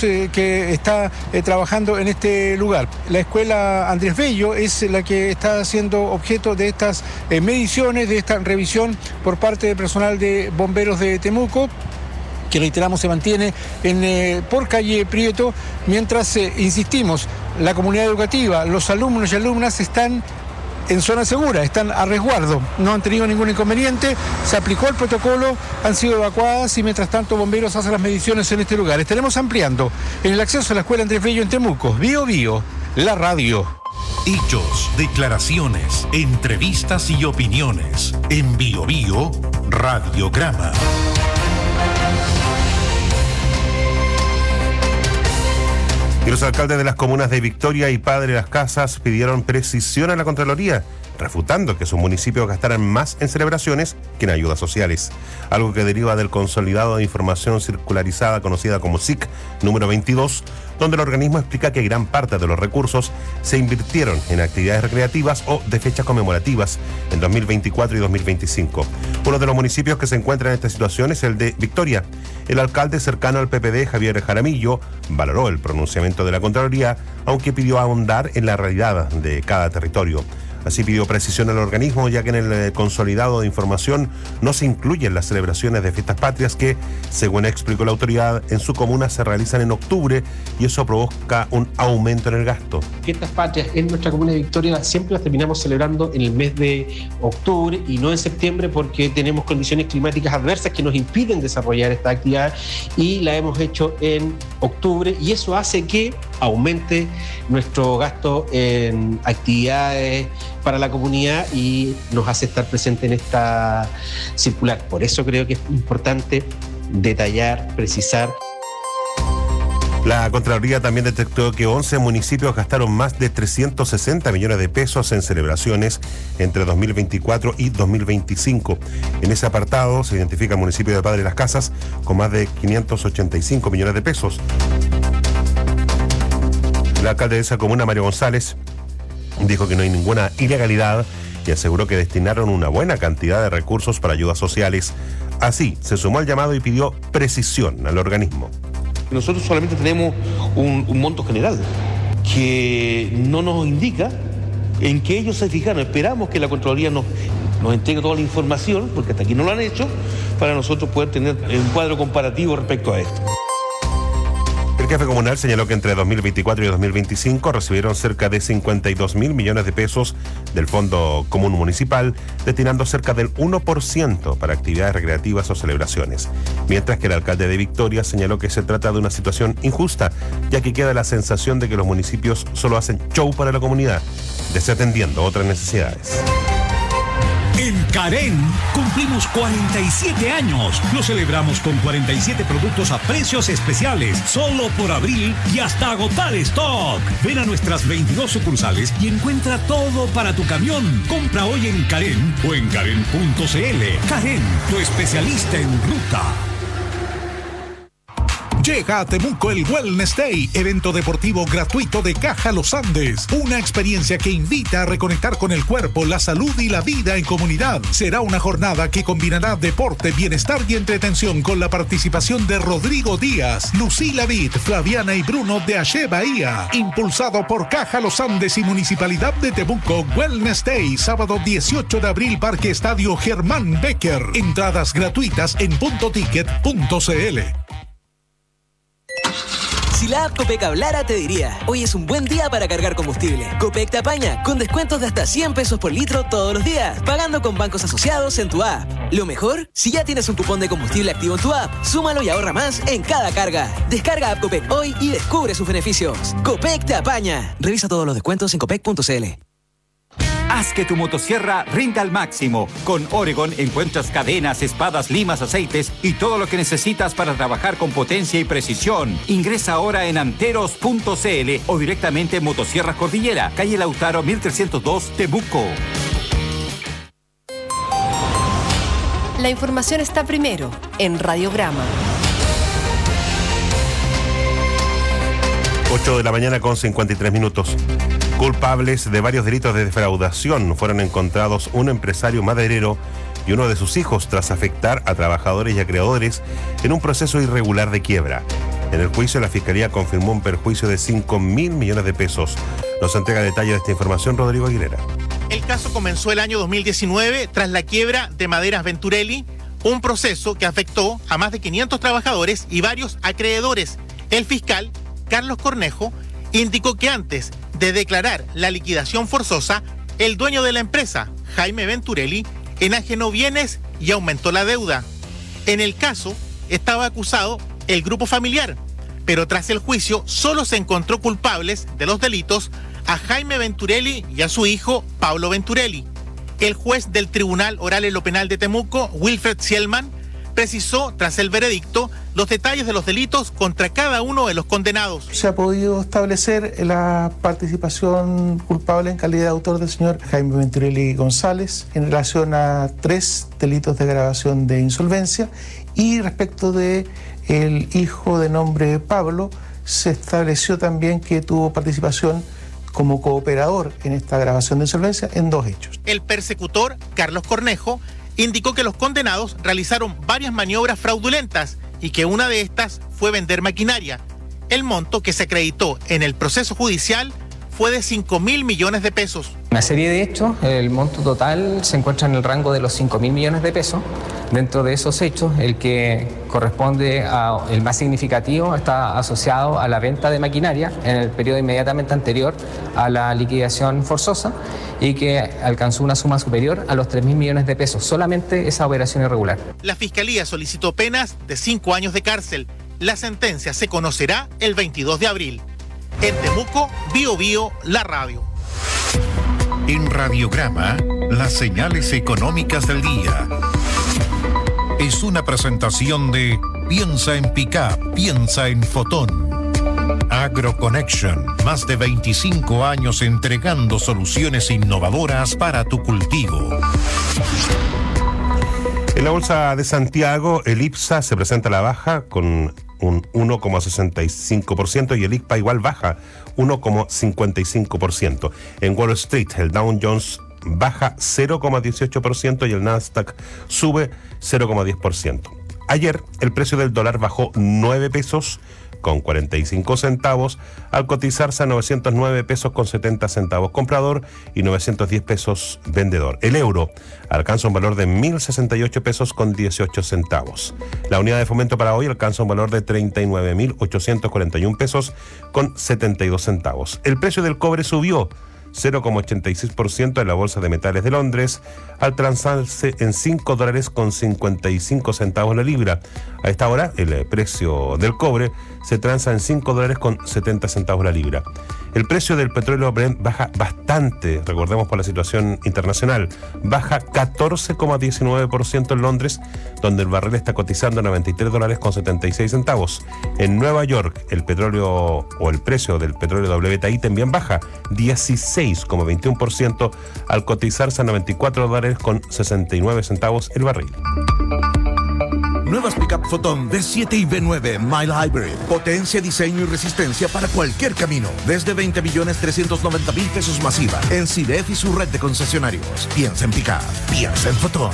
eh, que está eh, trabajando en este lugar. La escuela Andrés Bello es la que está siendo objeto de estas eh, mediciones, de esta revisión por parte del personal de bomberos de Temuco, que reiteramos se mantiene en, eh, por calle Prieto, mientras, eh, insistimos, la comunidad educativa, los alumnos y alumnas están en zona segura, están a resguardo, no han tenido ningún inconveniente, se aplicó el protocolo, han sido evacuadas y mientras tanto bomberos hacen las mediciones en este lugar. Estaremos ampliando en el acceso a la escuela Andrés Bello en Temuco. Bio Bio, la radio. Hechos, declaraciones, entrevistas y opiniones. En Bio Bio, Radiograma. Y los alcaldes de las comunas de Victoria y Padre Las Casas pidieron precisión a la Contraloría, refutando que sus municipios gastaran más en celebraciones que en ayudas sociales, algo que deriva del consolidado de información circularizada conocida como S I C número veintidós, donde el organismo explica que gran parte de los recursos se invirtieron en actividades recreativas o de fechas conmemorativas en dos mil veinticuatro y dos mil veinticinco. Uno de los municipios que se encuentra en esta situación es el de Victoria. El alcalde cercano al P P D, Javier Jaramillo, valoró el pronunciamiento de la Contraloría, aunque pidió ahondar en la realidad de cada territorio. Así pidió precisión al organismo, ya que en el consolidado de información no se incluyen las celebraciones de fiestas patrias que, según explicó la autoridad, en su comuna se realizan en octubre y eso provoca un aumento en el gasto. Fiestas patrias en nuestra comuna de Victoria siempre las terminamos celebrando en el mes de octubre y no en septiembre porque tenemos condiciones climáticas adversas que nos impiden desarrollar esta actividad y la hemos hecho en octubre y eso hace que aumente nuestro gasto en actividades para la comunidad y nos hace estar presente en esta circular. Por eso creo que es importante detallar, precisar. La Contraloría también detectó que once municipios gastaron más de trescientos sesenta millones de pesos en celebraciones entre dos mil veinticuatro y dos mil veinticinco. En ese apartado se identifica el municipio de Padre Las Casas con más de quinientos ochenta y cinco millones de pesos. El alcalde de esa comuna, Mario González, dijo que no hay ninguna ilegalidad y aseguró que destinaron una buena cantidad de recursos para ayudas sociales. Así, se sumó al llamado y pidió precisión al organismo. Nosotros solamente tenemos un, un monto general que no nos indica en qué ellos se fijaron. Esperamos que la Contraloría nos, nos entregue toda la información, porque hasta aquí no lo han hecho, para nosotros poder tener un cuadro comparativo respecto a esto. El jefe comunal señaló que entre dos mil veinticuatro y dos mil veinticinco recibieron cerca de cincuenta y dos mil millones de pesos del Fondo Común Municipal, destinando cerca del uno por ciento para actividades recreativas o celebraciones. Mientras que el alcalde de Victoria señaló que se trata de una situación injusta, ya que queda la sensación de que los municipios solo hacen show para la comunidad, desatendiendo otras necesidades. En Carén cumplimos cuarenta y siete años. Lo celebramos con cuarenta y siete productos a precios especiales, solo por abril y hasta agotar stock. Ven a nuestras veintidós sucursales y encuentra todo para tu camión. Compra hoy en Carén o en Carén punto c l. Carén, tu especialista en ruta. Llega a Temuco el Wellness Day, evento deportivo gratuito de Caja Los Andes. Una experiencia que invita a reconectar con el cuerpo, la salud y la vida en comunidad. Será una jornada que combinará deporte, bienestar y entretención con la participación de Rodrigo Díaz, Lucila Vid, Flaviana y Bruno de Ache Bahía. Impulsado por Caja Los Andes y Municipalidad de Temuco, Wellness Day, sábado dieciocho de abril, Parque Estadio Germán Becker. Entradas gratuitas en punto ticket punto c l. Si la app Copec hablara, te diría: hoy es un buen día para cargar combustible. Copec te apaña, con descuentos de hasta cien pesos por litro todos los días, pagando con bancos asociados en tu app. Lo mejor, si ya tienes un cupón de combustible activo en tu app, súmalo y ahorra más en cada carga. Descarga app Copec hoy y descubre sus beneficios. Copec te apaña. Revisa todos los descuentos en copec punto c l. Haz que tu motosierra rinda al máximo. Con Oregon encuentras cadenas, espadas, limas, aceites y todo lo que necesitas para trabajar con potencia y precisión. Ingresa ahora en anteros punto c l o directamente en Motosierras Cordillera, calle Lautaro mil trescientos dos, Temuco. La información está primero en Radiograma. ocho de la mañana con cincuenta y tres minutos. Culpables de varios delitos de defraudación fueron encontrados un empresario maderero y uno de sus hijos tras afectar a trabajadores y acreedores en un proceso irregular de quiebra. En el juicio, la Fiscalía confirmó un perjuicio de cinco mil millones de pesos. Nos entrega detalles de esta información Rodrigo Aguilera. El caso comenzó el año dos mil diecinueve tras la quiebra de Maderas Venturelli, un proceso que afectó a más de quinientos trabajadores y varios acreedores. El fiscal, Carlos Cornejo, indicó que antes de declarar la liquidación forzosa, el dueño de la empresa, Jaime Venturelli, enajenó bienes y aumentó la deuda. En el caso, estaba acusado el grupo familiar, pero tras el juicio solo se encontró culpables de los delitos a Jaime Venturelli y a su hijo, Pablo Venturelli. El juez del Tribunal Oral en lo Penal de Temuco, Wilfred Sielman, precisó, tras el veredicto, los detalles de los delitos contra cada uno de los condenados. Se ha podido establecer la participación culpable en calidad de autor del señor Jaime Venturelli González en relación a tres delitos de agravación de insolvencia, y respecto de el hijo de nombre Pablo, se estableció también que tuvo participación como cooperador en esta agravación de insolvencia en dos hechos. El persecutor, Carlos Cornejo, indicó que los condenados realizaron varias maniobras fraudulentas y que una de estas fue vender maquinaria. El monto que se acreditó en el proceso judicial fue de cinco mil millones de pesos. Una serie de hechos, el monto total se encuentra en el rango de los cinco mil millones de pesos. Dentro de esos hechos, el que corresponde a el más significativo está asociado a la venta de maquinaria en el periodo inmediatamente anterior a la liquidación forzosa y que alcanzó una suma superior a los tres mil millones de pesos, solamente esa operación irregular. La Fiscalía solicitó penas de cinco años de cárcel. La sentencia se conocerá el veintidós de abril. En Temuco, Bio Bio, la radio. En Radiograma, las señales económicas del día. Es una presentación de Piensa en Pickup, piensa en Fotón. AgroConnection, más de veinticinco años entregando soluciones innovadoras para tu cultivo. En la bolsa de Santiago, el IPSA se presenta a la baja con un uno coma sesenta y cinco por ciento y el I C P A igual baja uno coma cincuenta y cinco por ciento. En Wall Street, el Dow Jones baja cero coma dieciocho por ciento y el Nasdaq sube cero coma diez por ciento. Ayer, el precio del dólar bajó nueve pesos con cuarenta y cinco centavos al cotizarse a novecientos nueve pesos con setenta centavos comprador y novecientos diez pesos vendedor. El euro alcanza un valor de mil sesenta y ocho pesos con dieciocho centavos. La unidad de fomento para hoy alcanza un valor de treinta y nueve mil ochocientos cuarenta y un pesos con setenta y dos centavos. El precio del cobre subió cero coma ochenta y seis por ciento en la Bolsa de Metales de Londres, al transarse en cinco dólares con cincuenta y cinco centavos la libra. A esta hora, el precio del cobre se transa en cinco dólares con setenta centavos la libra. El precio del petróleo Brent baja bastante, recordemos por la situación internacional, baja catorce coma diecinueve por ciento en Londres, donde el barril está cotizando noventa y tres dólares con setenta y seis centavos. En Nueva York, el petróleo o el precio del petróleo W T I también baja dieciséis coma veintiuno por ciento al cotizarse a noventa y cuatro dólares con sesenta y nueve centavos el barril. Nuevas Pickup Fotón V siete y V nueve Mile Hybrid. Potencia, diseño y resistencia para cualquier camino. Desde veinte millones trescientos noventa mil pesos masiva. En C I D E F y su red de concesionarios. Piensa en Pickup. Piensa en Fotón.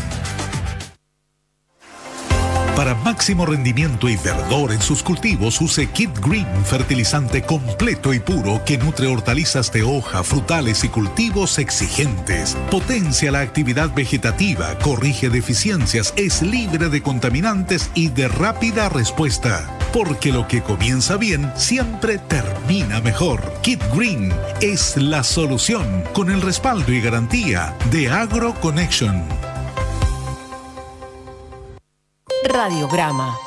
Para máximo rendimiento y verdor en sus cultivos, use Kit Green, fertilizante completo y puro que nutre hortalizas de hoja, frutales y cultivos exigentes. Potencia la actividad vegetativa, corrige deficiencias, es libre de contaminantes y de rápida respuesta. Porque lo que comienza bien siempre termina mejor. Kit Green es la solución con el respaldo y garantía de AgroConnection. Radiograma.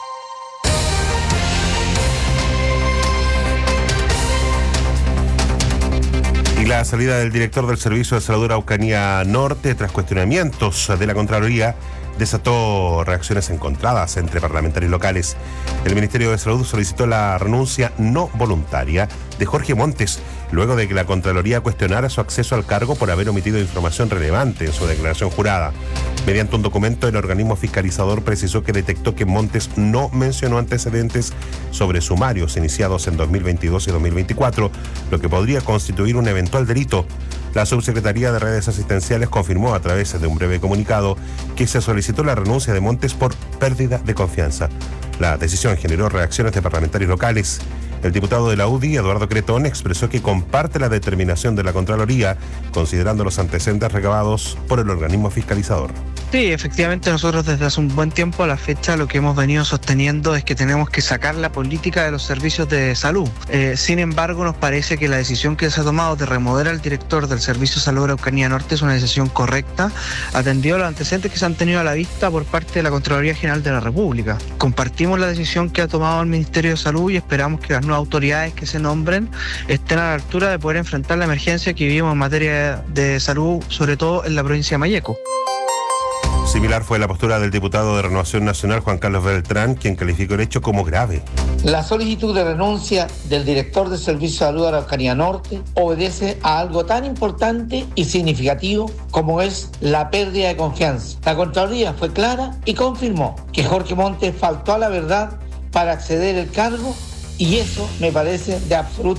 Y la salida del director del Servicio de Salud Araucanía Norte, tras cuestionamientos de la Contraloría, desató reacciones encontradas entre parlamentarios locales. El Ministerio de Salud solicitó la renuncia no voluntaria de Jorge Montes, luego de que la Contraloría cuestionara su acceso al cargo por haber omitido información relevante en su declaración jurada. Mediante un documento, el organismo fiscalizador precisó que detectó que Montes no mencionó antecedentes sobre sumarios iniciados en dos mil veintidós y dos mil veinticuatro, lo que podría constituir un eventual delito. La Subsecretaría de Redes Asistenciales confirmó a través de un breve comunicado que se solicitó la renuncia de Montes por pérdida de confianza. La decisión generó reacciones de parlamentarios locales. El diputado de la U D I, Eduardo Cretón, expresó que comparte la determinación de la Contraloría, considerando los antecedentes recabados por el organismo fiscalizador. Sí, efectivamente nosotros desde hace un buen tiempo a la fecha lo que hemos venido sosteniendo es que tenemos que sacar la política de los servicios de salud. Eh, sin embargo, nos parece que la decisión que se ha tomado de remover al director del Servicio de Salud de Araucanía Norte es una decisión correcta, atendido a los antecedentes que se han tenido a la vista por parte de la Contraloría General de la República. Compartimos la decisión que ha tomado el Ministerio de Salud y esperamos que las nuevas autoridades que se nombren estén a la altura de poder enfrentar la emergencia que vivimos en materia de salud, sobre todo en la provincia de Malleco. Similar fue la postura del diputado de Renovación Nacional, Juan Carlos Beltrán, quien calificó el hecho como grave. La solicitud de renuncia del director del Servicio de Salud de Araucanía Norte obedece a algo tan importante y significativo como es la pérdida de confianza. La Contraloría fue clara y confirmó que Jorge Montes faltó a la verdad para acceder al cargo y eso me parece de absoluto